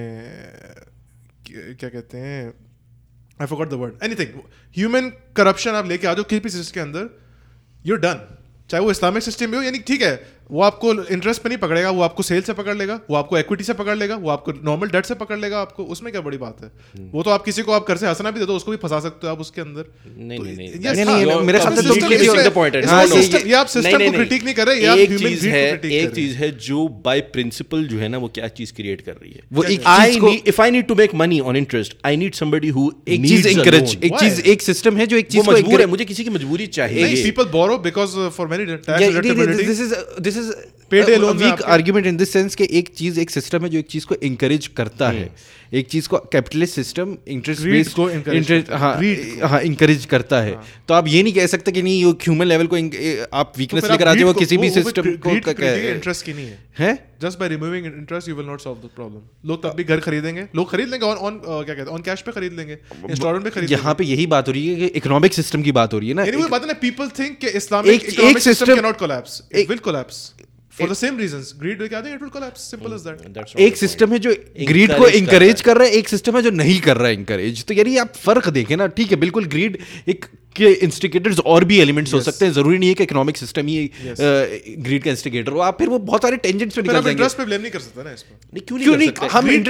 کہتے ہیں I forgot the word, anything, human corruption آپ لے کے آ جاؤ کسی بھی سسٹم کے اندر, یو ڈن. چاہے وہ اسلامک سسٹم بھی ہو, یعنی ٹھیک ہے وہ آپ کو انٹرسٹ پہ نہیں پکڑے گا, وہ آپ کو سیل سے پکڑ لے گا, وہ آپ کو ایکویٹی سے پکڑ لے گا, وہ آپ کو نارمل ڈیٹ سے پکڑ لے گا. آپ کو اس میں کیا بڑی بات ہے؟ وہ تو آپ کسی کو آپ گھر سے ہنسنا بھی دے دو, اس کو بھی پھنسا سکتے ہو آپ اس کے اندر. میرے خیال سے یہ آپ سسٹم کو کرٹیک نہیں کر رہے. ایک چیز ہے جو بائی پرنسپل جو ہے نا وہ کیا چیز کریٹ کر رہی ہے. وہ if I need to make money on interest, I need somebody who ایک چیز انکریج, ایک چیز, ایک سسٹم ہے جو ایک چیز کو مجبور ہے, مجھے کسی کی مجبوری چاہیے. People borrow because for many tax deductibility. This is weak argument in this sense کہ ایک چیز, ایک سسٹم ہے جو ایک چیز کو انکریج کرتا ہے. ایک چیز کو کیپٹلسٹ سسٹم انٹرسٹ بیسڈ ہاں انکریج کرتا ہے. تو آپ یہ نہیں کہہ سکتے کہ نہیں یہ ہیومن لیول کو آپ ویکنس لے کر آتے ہو کسی بھی سسٹم کو. انٹرسٹ کی نہیں ہے, just by removing interest you will not solve the problem. لوگ تب بھی گھر خریدیں گے, لوگ خرید لیں گے on کیا کہتے ہیں آن کیش پہ خرید لیں گے, انسٹالمنٹ پہ خرید لیں گے. یہاں پہ یہی بات ہو رہی ہے کہ اکنامک سسٹم کی بات ہو رہی ہے نا. یعنی وہ بات ہے نا, people think کہ Islamic economic system cannot collapse. It will collapse. For the same reasons, greed will it will collapse. Simple as that. ایک سسٹم ہے جو گریڈ کو انکریج کر رہا ہے, ایک سسٹم ہے جو نہیں کر رہا ہے انکریج. تو یعنی آپ فرق دیکھیں نا. ٹھیک ہے بالکل گریڈ ایک کے انسٹیگیٹرز اور بھی ایلیمنٹس ہو سکتے ہیں, ضروری نہیں ہے کہ اکنامک سسٹم ہی گریڈ کا انسٹیگیٹر ہو. آپ پھر وہ بہت سارے ٹینجنٹس پہ نکل جائیں گے. انٹرسٹ پہ بلیم نہیں کر سکتے نا اس پہ. کیوں نہیں؟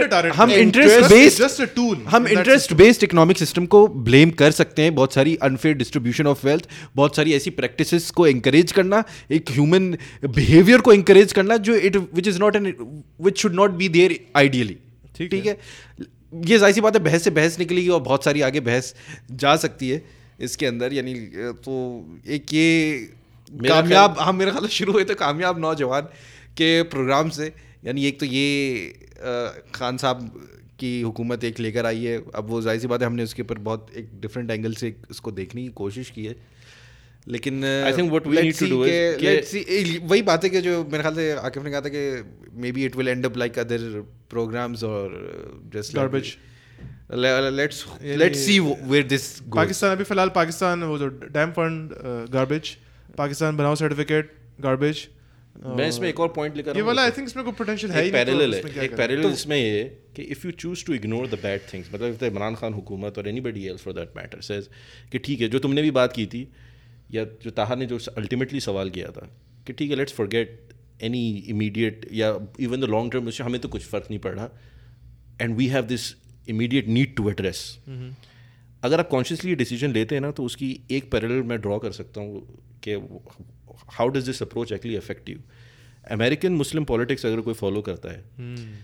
ہم انٹرسٹ بیسڈ اکنامک سسٹم کو بلیم کر سکتے ہیں. بہت ساری انفیئر ڈسٹریبیوشن آف ویلتھ, بہت ساری ایسی پریکٹسز کو انکریج کرنا, ایک ہیومن بیہیویئر کو انکریج کرنا جو which is not which should not be there ideally. ٹھیک ہے, یہ ظاہر سی بات ہے بحث سے بحث نکلے گی اور بہت ساری آگے بحث جا سکتی ہے اس کے اندر. یعنی تو ایک یہ کامیاب, ہم میرے خیال سے شروع ہوئے تھے کامیاب نوجوان کے پروگرام سے. یعنی ایک تو یہ خان صاحب کی حکومت ایک لے کر آئی ہے. اب وہ ظاہر سی بات ہے ہم نے اس کے اوپر بہت ایک ڈفرینٹ اینگل سے اس کو دیکھنے کی کوشش کی ہے. لیکن وہی بات ہے کہ جو میرے خیال سے عاقف نے کہا تھا کہ maybe it will end up like other programs اور just garbage. Let's see where this goes. Pakistan ابھی فی الحال پاکستان وہ جو ڈیم فنڈ گاربیج, پاکستان بناؤ سرٹیفکیٹ گاربیج. میں اس میں ایک اور پوائنٹ لے کر یہ والا آئی تھنک اس میں کوئی پوٹینشیل ہے. ایک پیرالل اس میں یہ کہ if you choose to ignore the bad things, مطلب عمران خان حکومت اور anybody else for that matter says کہ ٹھیک ہے جو تم نے بھی بات کی تھی یا جو طاہر نے جو الٹیمیٹلی سوال کیا تھا کہ ٹھیک ہے لیٹس فارگیٹ اینی امیڈیٹ یا ایون دا لانگ ٹرم, اس سے ہمیں تو کچھ فرق نہیں پڑ رہا and we have this immediate need to address. اگر آپ کانشیسلی یہ ڈیسیجن لیتے ہیں نا تو اس کی ایک پیرالل میں ڈرا کر سکتا ہوں کہ how does this approach actually affect you. American Muslim politics اگر کوئی فالو کرتا ہے,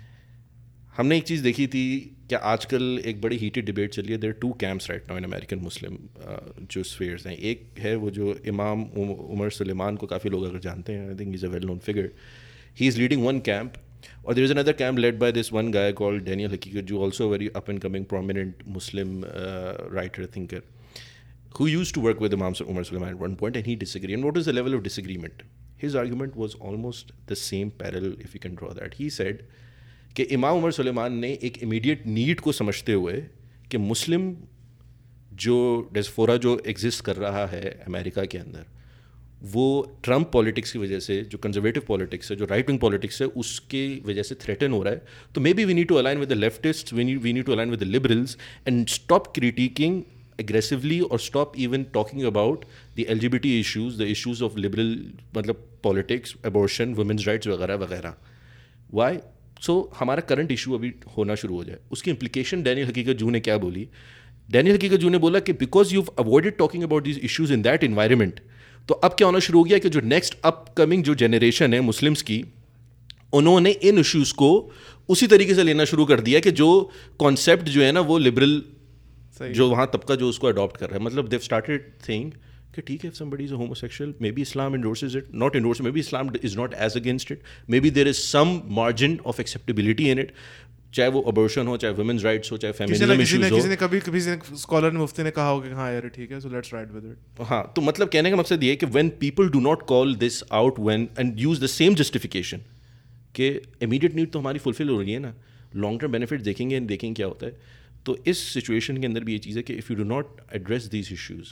ہم نے ایک چیز دیکھی تھی کہ آج کل ایک بڑی ہیٹڈ ڈبیٹ چلی ہے. There 2 camps right now in American Muslim جو اسفیئرز ہیں. ایک ہے وہ جو امام عمر سلیمان کو کافی لوگ اگر جانتے ہیں, I think is a well known figure, he is leading one camp. اور there is another camp led by this one guy called Daniel Haqiqat, جو also very up and coming prominent Muslim writer thinker who used to work with Imam Umar Sulaiman at one point, and he disagreed. And what was the level of disagreement? His argument was almost the same parallel, if you can draw that. He said کہ امام عمر سلیمان نے ایک immediate need کو سمجھتے ہوئے کہ مسلم جو ڈیسفورا جو ایگزسٹ کر رہا ہے امریکہ کے اندر, وہ ٹرمپ پالیٹکس کی وجہ سے, جو کنزرویٹو پالیٹکس ہے, جو رائٹ ونگ پالیٹکس ہے, اس کی وجہ سے تھریٹن ہو رہا ہے. تو maybe we need to align with the leftist, we need to align with the liberals and stop criticizing aggressively or stop even talking about the LGBT issues, the issues of liberal matlab politics, abortion, women's rights وغیرہ وغیرہ. Why? So ہمارا current issue ابھی ہونا شروع ہو جائے. اس کی implication Daniel Haqiqat جو نے کیا بولی, ڈینیل حقیقت جو نے بولا کہ because you avoided talking about these issues in that environment, تو اب کیا ہونا شروع ہو گیا کہ جو نیکسٹ اپ کمنگ جو جنریشن ہے مسلمس کی, انہوں نے ان ایشوز کو اسی طریقے سے لینا شروع کر دیا کہ جو کانسیپٹ جو ہے نا وہ لبرل جو وہاں طبقہ جو اس کو اڈاپٹ کر رہا ہے. مطلب دیو اسٹارٹیڈ تھنگ کہ ٹھیک ہے if somebody is a homosexual, maybe Islam endorses it, not endorses, maybe Islam is not as against it, maybe there is some margin of acceptability in it, چاہے وہ abortion ہو, چاہے women's rights ہو, چاہے feminism issues ہو. کسی نے کبھی scholar نے مفتی نے کہا ہو کہ ہاں یار ٹھیک ہے, so let's ride with it. ہاں, تو مطلب کہنے کا مقصد یہ ہے کہ when people do not call this out when and use the same justification کہ immediate need تو ہماری فلفل ہو رہی ہے نا, لانگ ٹرم بینیفٹ دیکھیں گے, دیکھیں کیا ہوتا ہے. تو اس سچویشن کے اندر بھی یہ چیز ہے کہ if you do not address these issues,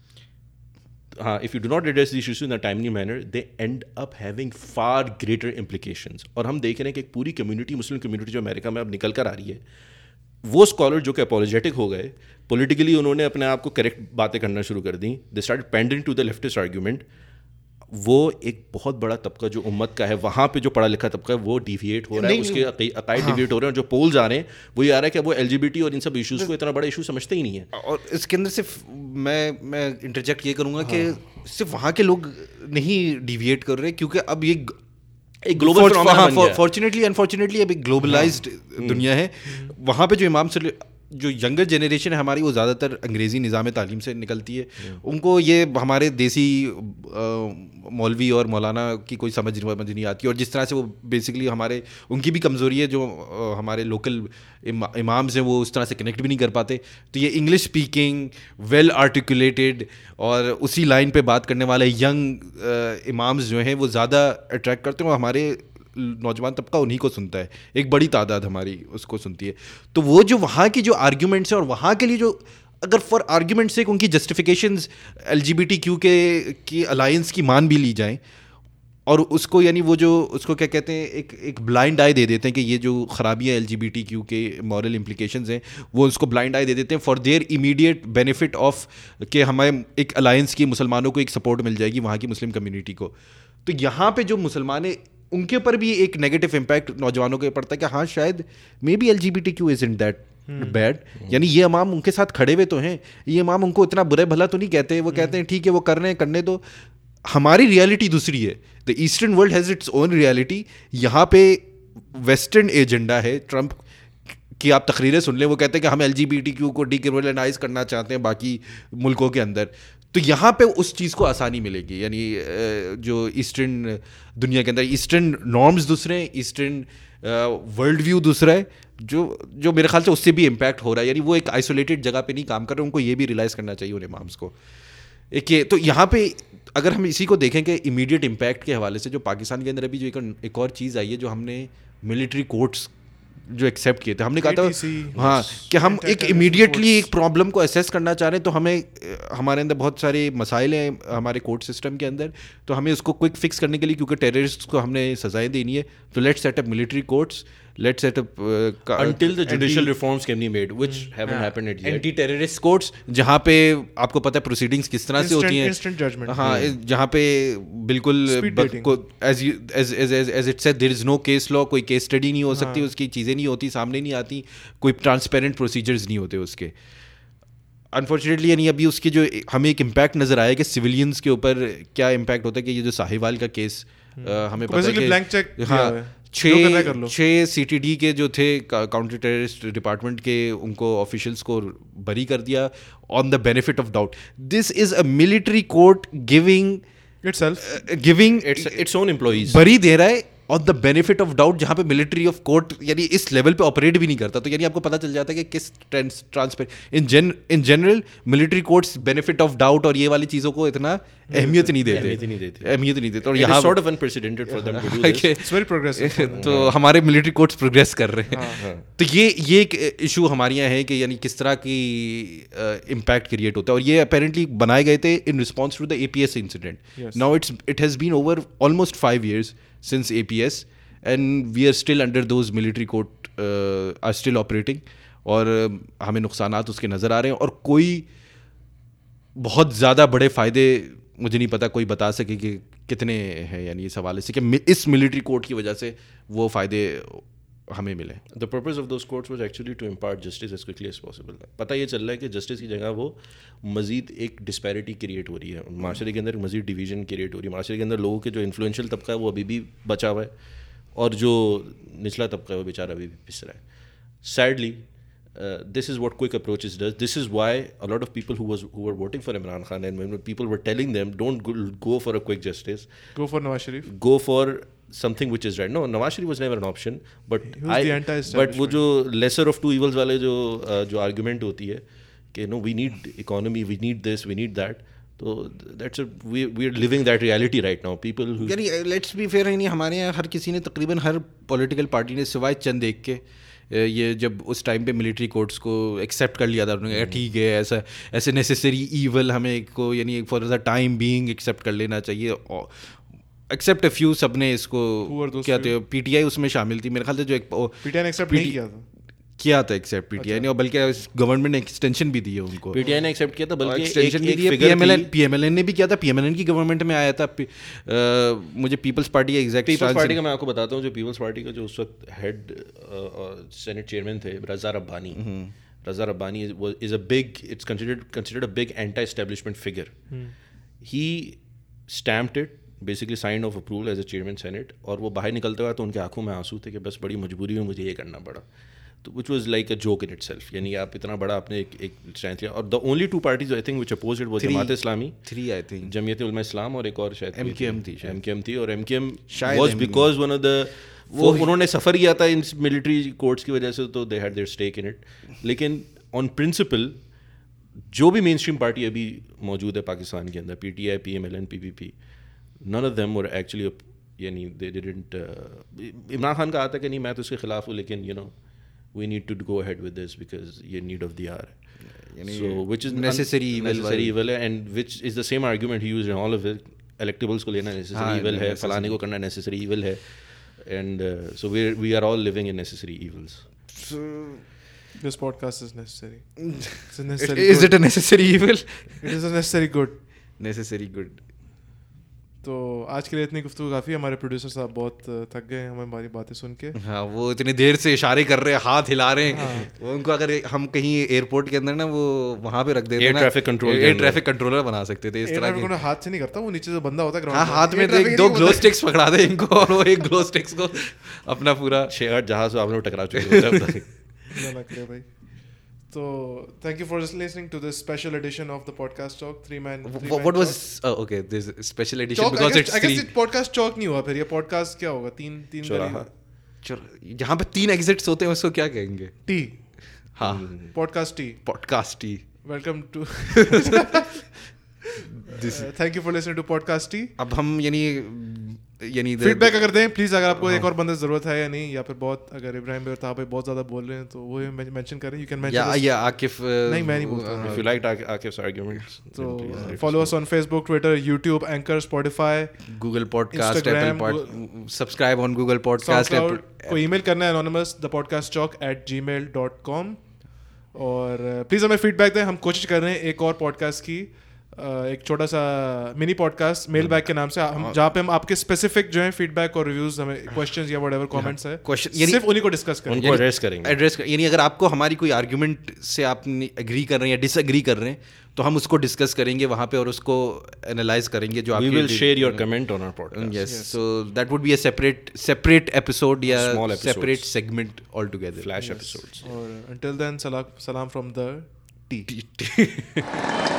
if you do not address these issues in a timely manner, they end up having far greater implications. اور ہم دیکھ رہے ہیں کہ ایک پوری کمیونٹی, مسلم کمیونٹی جو امریکہ میں اب نکل کر آ رہی ہے, وہ اسکالر جو کہ اپولوجیٹک ہو گئے, پولیٹیکلی انہوں نے اپنے آپ کو کریکٹ باتیں کرنا شروع کر دیں, they started pandering to the leftist argument. وہ ایک بہت بڑا طبقہ جو امت کا ہے, وہاں پہ جو پڑھا لکھا طبقہ ہے وہ ڈیویٹ ہو رہا ہے, اس کے عقائد ڈیویٹ ہو رہے ہیں, اور جو پولز آ رہے ہیں وہ یہ آ رہا ہے کہ وہ LGBT اور ان سب ایشوز کو اتنا بڑا ایشو سمجھتے ہی نہیں ہیں. اور اس کے اندر صرف میں انٹرجیکٹ یہ کروں گا کہ صرف وہاں کے لوگ نہیں ڈیویٹ کر رہے, کیونکہ اب یہ ایک گلوبل فنومینا بن گیا ہے. فارچونیٹلی انفارچونیٹلی اب ایک گلوبلائزڈ دنیا ہے. وہاں پہ جو امام جو ینگر جنریشن ہے ہماری, وہ زیادہ تر انگریزی نظام تعلیم سے نکلتی ہے. ان کو یہ ہمارے دیسی مولوی اور مولانا کی کوئی سمجھ نہیں آتی, اور جس طرح سے وہ بیسکلی ہمارے ان کی بھی کمزوری ہے, جو ہمارے لوکل امامز ہیں وہ اس طرح سے کنیکٹ بھی نہیں کر پاتے. تو یہ انگلش اسپیکنگ ویل آرٹیکولیٹڈ اور اسی لائن پہ بات کرنے والے ینگ امامز جو ہیں وہ زیادہ اٹریکٹ کرتے ہیں, اور ہمارے نوجوان طبقہ انہی کو سنتا ہے, ایک بڑی تعداد ہماری اس کو سنتی ہے. تو وہ جو وہاں کی جو آرگیومنٹس ہیں, اور وہاں کے لیے جو اگر فار آرگیومنٹ سے ان کی جسٹیفیکیشنز LGBTQ کی الائنس کی مان بھی لی جائیں, اور اس کو یعنی وہ جو اس کو کیا کہتے ہیں ایک بلائنڈ آئی دے دیتے ہیں کہ یہ جو خرابیاں LGBTQ کے مورل امپلیکیشنز ہیں وہ اس کو بلائنڈ آئی دے دیتے ہیں for their immediate benefit of کہ ہمیں ایک الائنس کی مسلمانوں کو ایک سپورٹ مل جائے گی وہاں کی مسلم کمیونٹی کو. تو یہاں پہ جو مسلمان ان کے اوپر بھی ایک نیگیٹو امپیکٹ نوجوانوں کے پڑتا ہے کہ ہاں شاید maybe LGBTQ isn't that bad, یعنی یہ امام ان کے ساتھ کھڑے ہوئے تو ہیں, یہ امام ان کو اتنا برے بھلا تو نہیں کہتے, وہ کہتے ہیں ٹھیک ہے وہ کر رہے ہیں کرنے دو, ہماری ریالٹی دوسری ہے. The eastern world has its own reality. یہاں پہ ویسٹرن ایجنڈا ہے. ٹرمپ کی آپ تقریریں سن لیں, وہ کہتے ہیں کہ ہم LGBTQ کو ڈیکریمنلائز کرنا چاہتے ہیں باقی ملکوں کے اندر. تو یہاں پہ اس چیز کو آسانی ملے گی, یعنی جو ایسٹرن دنیا کے اندر ایسٹرن نارمز دوسرے ہیں, ایسٹرن ورلڈ ویو دوسرا ہے, جو میرے خیال سے اس سے بھی امپیکٹ ہو رہا ہے. یعنی وہ ایک آئسولیٹڈ جگہ پہ نہیں کام کر رہے, ان کو یہ بھی ریلائز کرنا چاہیے ان امامس کو. ایک یہ تو یہاں پہ اگر ہم اسی کو دیکھیں کہ امیڈیٹ امپیکٹ کے حوالے سے جو پاکستان کے اندر ابھی جو ایک اور چیز آئی ہے, جو ہم نے ملٹری کورٹس جو ایکسیپٹ کیے تھے, ہم نے کہا تھا ہاں کہ ہم ایک امیڈیٹلی ایک پرابلم کو اسیس کرنا چاہ رہے ہیں, تو ہمیں ہمارے اندر بہت سارے مسائل ہیں ہمارے کورٹ سسٹم کے اندر, تو ہمیں اس کو کوئک فکس کرنے کے لیے, کیونکہ ٹیررسٹ کو ہم نے سزائیں دینی ہے, تو let's set up military courts, let's set up until the judicial reforms can be made which haven't happened yet. Anti terrorist courts جہاں پہ آپ کو پتہ ہے پروسیڈنگس کس طرح سے ہوتی ہیں, ہاں جہاں پہ بالکل as it said there is no case law, کوئی کیس اسٹڈی نہیں ہو سکتی, اس کی چیزیں نہیں ہوتی, سامنے نہیں آتی, کوئی ٹرانسپیرنٹ پروسیجرز نہیں ہوتے اس کے. انفارچونیٹلی یعنی ابھی اس کے جو ہمیں ایک امپیکٹ نظر آیا کہ سویلینس کے اوپر کیا امپیکٹ ہوتا ہے, کہ یہ جو ساہیوال کا کیس ہمیں پتہ ہے کہ ہاں 6 CTD کے جو تھے کاؤنٹر ٹیررسٹ ڈپارٹمنٹ کے, ان کو آفیشلس کو بری کر دیا on the benefit of doubt. This is a military court giving its own employees بری دے رہا ہے on the benefit of doubt, جہاں پہ ملٹری آف کورٹ یعنی اس لیول پہ آپریٹ بھی نہیں کرتا. تو یعنی آپ کو پتہ چل جاتا ہے کہ کس in general military courts benefit of doubt اور یہ والی چیزوں کو اتنا اہمیت نہیں دیتے. اور یہاں sort of unprecedented for them to do this. It's very progressive. تو ہمارے ملٹری کورٹس پروگریس کر رہے ہیں. تو یہ ایک ایشو ہمارے یہاں ہے کہ یعنی کس طرح کی امپیکٹ کریٹ ہوتا ہے, اور یہ اپیرنٹلی بنائے گئے تھے in response to the APS incident. Now it has been over almost 5 years since APS and we are still under those military court are still operating, اور ہمیں نقصانات اس کے نظر آ رہے ہیں, اور کوئی بہت زیادہ بڑے فائدے مجھے نہیں پتا کوئی بتا سکے کہ کتنے ہیں, یعنی اس حوالے سے کہ اس ملٹری کورٹ کی وجہ سے وہ فائدے ہمیں ملے. The purpose of those courts was actually to impart justice as quickly as possible. پتہ یہ چل رہا ہے کہ جسٹس کی جگہ وہ مزید ایک ڈسپیرٹی کریٹ ہو رہی ہے معاشرے کے اندر, مزید ڈویژن کریٹ ہو رہی ہے معاشرے کے اندر. لوگوں کے جو انفلوئنشیل طبقہ ہے وہ ابھی بھی بچا ہوا ہے, اور جو نچلا طبقہ ہے وہ بیچارہ ابھی بھی پس رہا ہے. Sadly, this is what quick approaches does. This is why a lot of people who were voting for Imran Khan, and when people were telling them don't go for a quick justice, go for Nawaz Sharif, go for something which is right. No, Nawaz Sharif was never an option, but وہ جو lesser of two evils والے جو argument ہوتی ہے کہ no, we need economy, we need this, we need that. تو that's we are living that reality right now. People who یعنی let's be fair, یعنی ہمارے یہاں ہر کسی نے تقریباً ہر پولیٹیکل پارٹی نے سوائے چند ایک کے یہ جب اس ٹائم پہ ملٹری کورٹس کو ایکسیپٹ کر لیا تھا, انہوں نے کہا ٹھیک ہے ایسے نیسیسری ایول ہمیں کو یعنی for the time being accept کر لینا چاہیے. ایکسیپٹ اے فیو, سب نے اس کو کیا تھے, PTI اس میں شامل تھی میرے خیال سے, جو ایک PTI نے ایکسیپٹ نہیں کیا تھا. کیا تھا ایکسیپٹ پی ٹی آئی نے, اور بلکہ گورنمنٹ نے ایکسٹینشن بھی دی ہے ان کو. پی ٹی آئی نے ایکسیپٹ کیا تھا, بلکہ ایکسٹینشن بھی دی ہے. پی ایم ایل این نے بھی کیا تھا, پی ایم ایل این کی گورنمنٹ میں آیا تھا. مجھے پیپلز پارٹی کا ایگزیکٹ, پیپلز پارٹی کا میں آپ کو بتاتا ہوں, جو پیپلز پارٹی کا جو اس وقت ہیڈ سینٹ چیئرمین تھے Raza Rabbani. Raza Rabbani is a big, it's considered a big anti establishment figure. He stamped it, basically sign of approval as a chairman Senate, اور وہ باہر نکلتے ہوئے تو ان کی آنکھوں میں آنسو تھے کہ بس بڑی مجبوری میں مجھے یہ کرنا پڑا. تو which was like a joke in itself, یعنی آپ اتنا بڑا آپ نے ایک اسٹینڈ لیا. اور the only two parties I think which opposed it وہ جماعت اسلامی, جمعیت علماء اسلام, اور ایک اور شاید ایم کیو ایم تھی. اور M Q M was because one of the, وہ انہوں نے سفر کیا تھا ان ملٹری کورٹس کی وجہ سے, تو they had their stake in it. لیکن آن پرنسپل جو بھی مین اسٹریم پارٹی ابھی موجود ہے پاکستان کے اندر, P T I, P M L N, P P P, none of them were actually, یعنی they didn't, عمران خان کا آتا کہ نہیں میں تو اس کے خلاف ہوں, لیکن you know we need to go ahead with this because یہ need of the hour. So which is necessary evil ہے, and which is the same argument he used in all of it. electables کو لینا necessary evil ہے, فلانے کو کرنا necessary evil ہے, and so we are all living in necessary evils. So this podcast is necessary. Is it a necessary evil? It is a necessary good. Necessary good. تو آج کے لیے اتنی گفتگو کافی ہے. ہمارے پروڈیوسر صاحب بہت تھک گئے ہیں ہماری باتیں سن کے. ہاں, وہ اتنی دیر سے اشارے کر رہے ہیں, ہاتھ ہلا رہے ہیں. وہ ان کو اگر ہم کہیں ایئرپورٹ کے اندر نا وہ وہاں پہ رکھ دیتے, ایئر ٹریفک کنٹرولر بنا سکتے تھے اس طرح کے. ہاتھ سے نہیں کرتا, وہ نیچے جو بندہ ہوتا ہے ہاں, ہاتھ میں دو گلو اسٹکس پکڑا دے ان کو, اور وہ ایک گلو اسٹکس کو اپنا پورا شیئر جہاز سے آپ نے ٹکرا چکے ہیں بھائی. So thank you for listening to this special edition of the podcast talk. Three man what was okay, this special edition talk, because I guess it podcast talk نہیں ہوا, پھر یہ podcast کیا ہوگا, تین جہاں پہ 3 ایگزٹس ہوتے ہیں اس کو کیا کہیں گے, ٹی. ہاں, podcast T. welcome to thank you for listening to podcast T. اب ہم یعنی فیڈ بیک اگر دیں پلیز, اگر آپ کو ایک اور بندے ضرورت ہے یا نہیں, یا پھر بہت اگر ابراہیم بھائی اور طاہر بھائی بہت زیادہ بول رہے ہیں تو وہ مینشن کریں. یو کین مینشن یا عاقف, نہیں میں نہیں بولتا. if you liked Akif's arguments, so follow us on Facebook, Twitter, YouTube, Anchor, Spotify, Google Podcast, Apple, subscribe on Google Podcast. کو ای میل کرنا ہے anonymous thepodcasttalk@gmail.com. اور پلیز ہمیں فیڈ بیک دیں. ہم کوشش کر رہے ہیں ایک اور پوڈ کاسٹ کی, ایک چھوٹا سا mini podcast mailbag کے نام سے, جہاں پہ ہم آپ کے اسپیسیفک جو ہیں فیڈ بیک اور ریویوز, ہمیں کوشچنز یا وٹ ایور کامنٹس ہے, صرف انہیں کو ڈسکس کریں, ان کو ایڈریس کریں گے. یعنی اگر آپ کو ہماری کوئی آرگیومنٹ سے آپ ایگری کر رہے ہیں یا ڈس ایگری کر رہے ہیں تو ہم اس کو ڈسکس کریں گے وہاں پہ, اور اس کو انالائز کریں گے. جو we will share your comment on our podcast. Yes, so that would be a separate episode یا separate segment altogether, flash episodes. اور until then salam from the tea.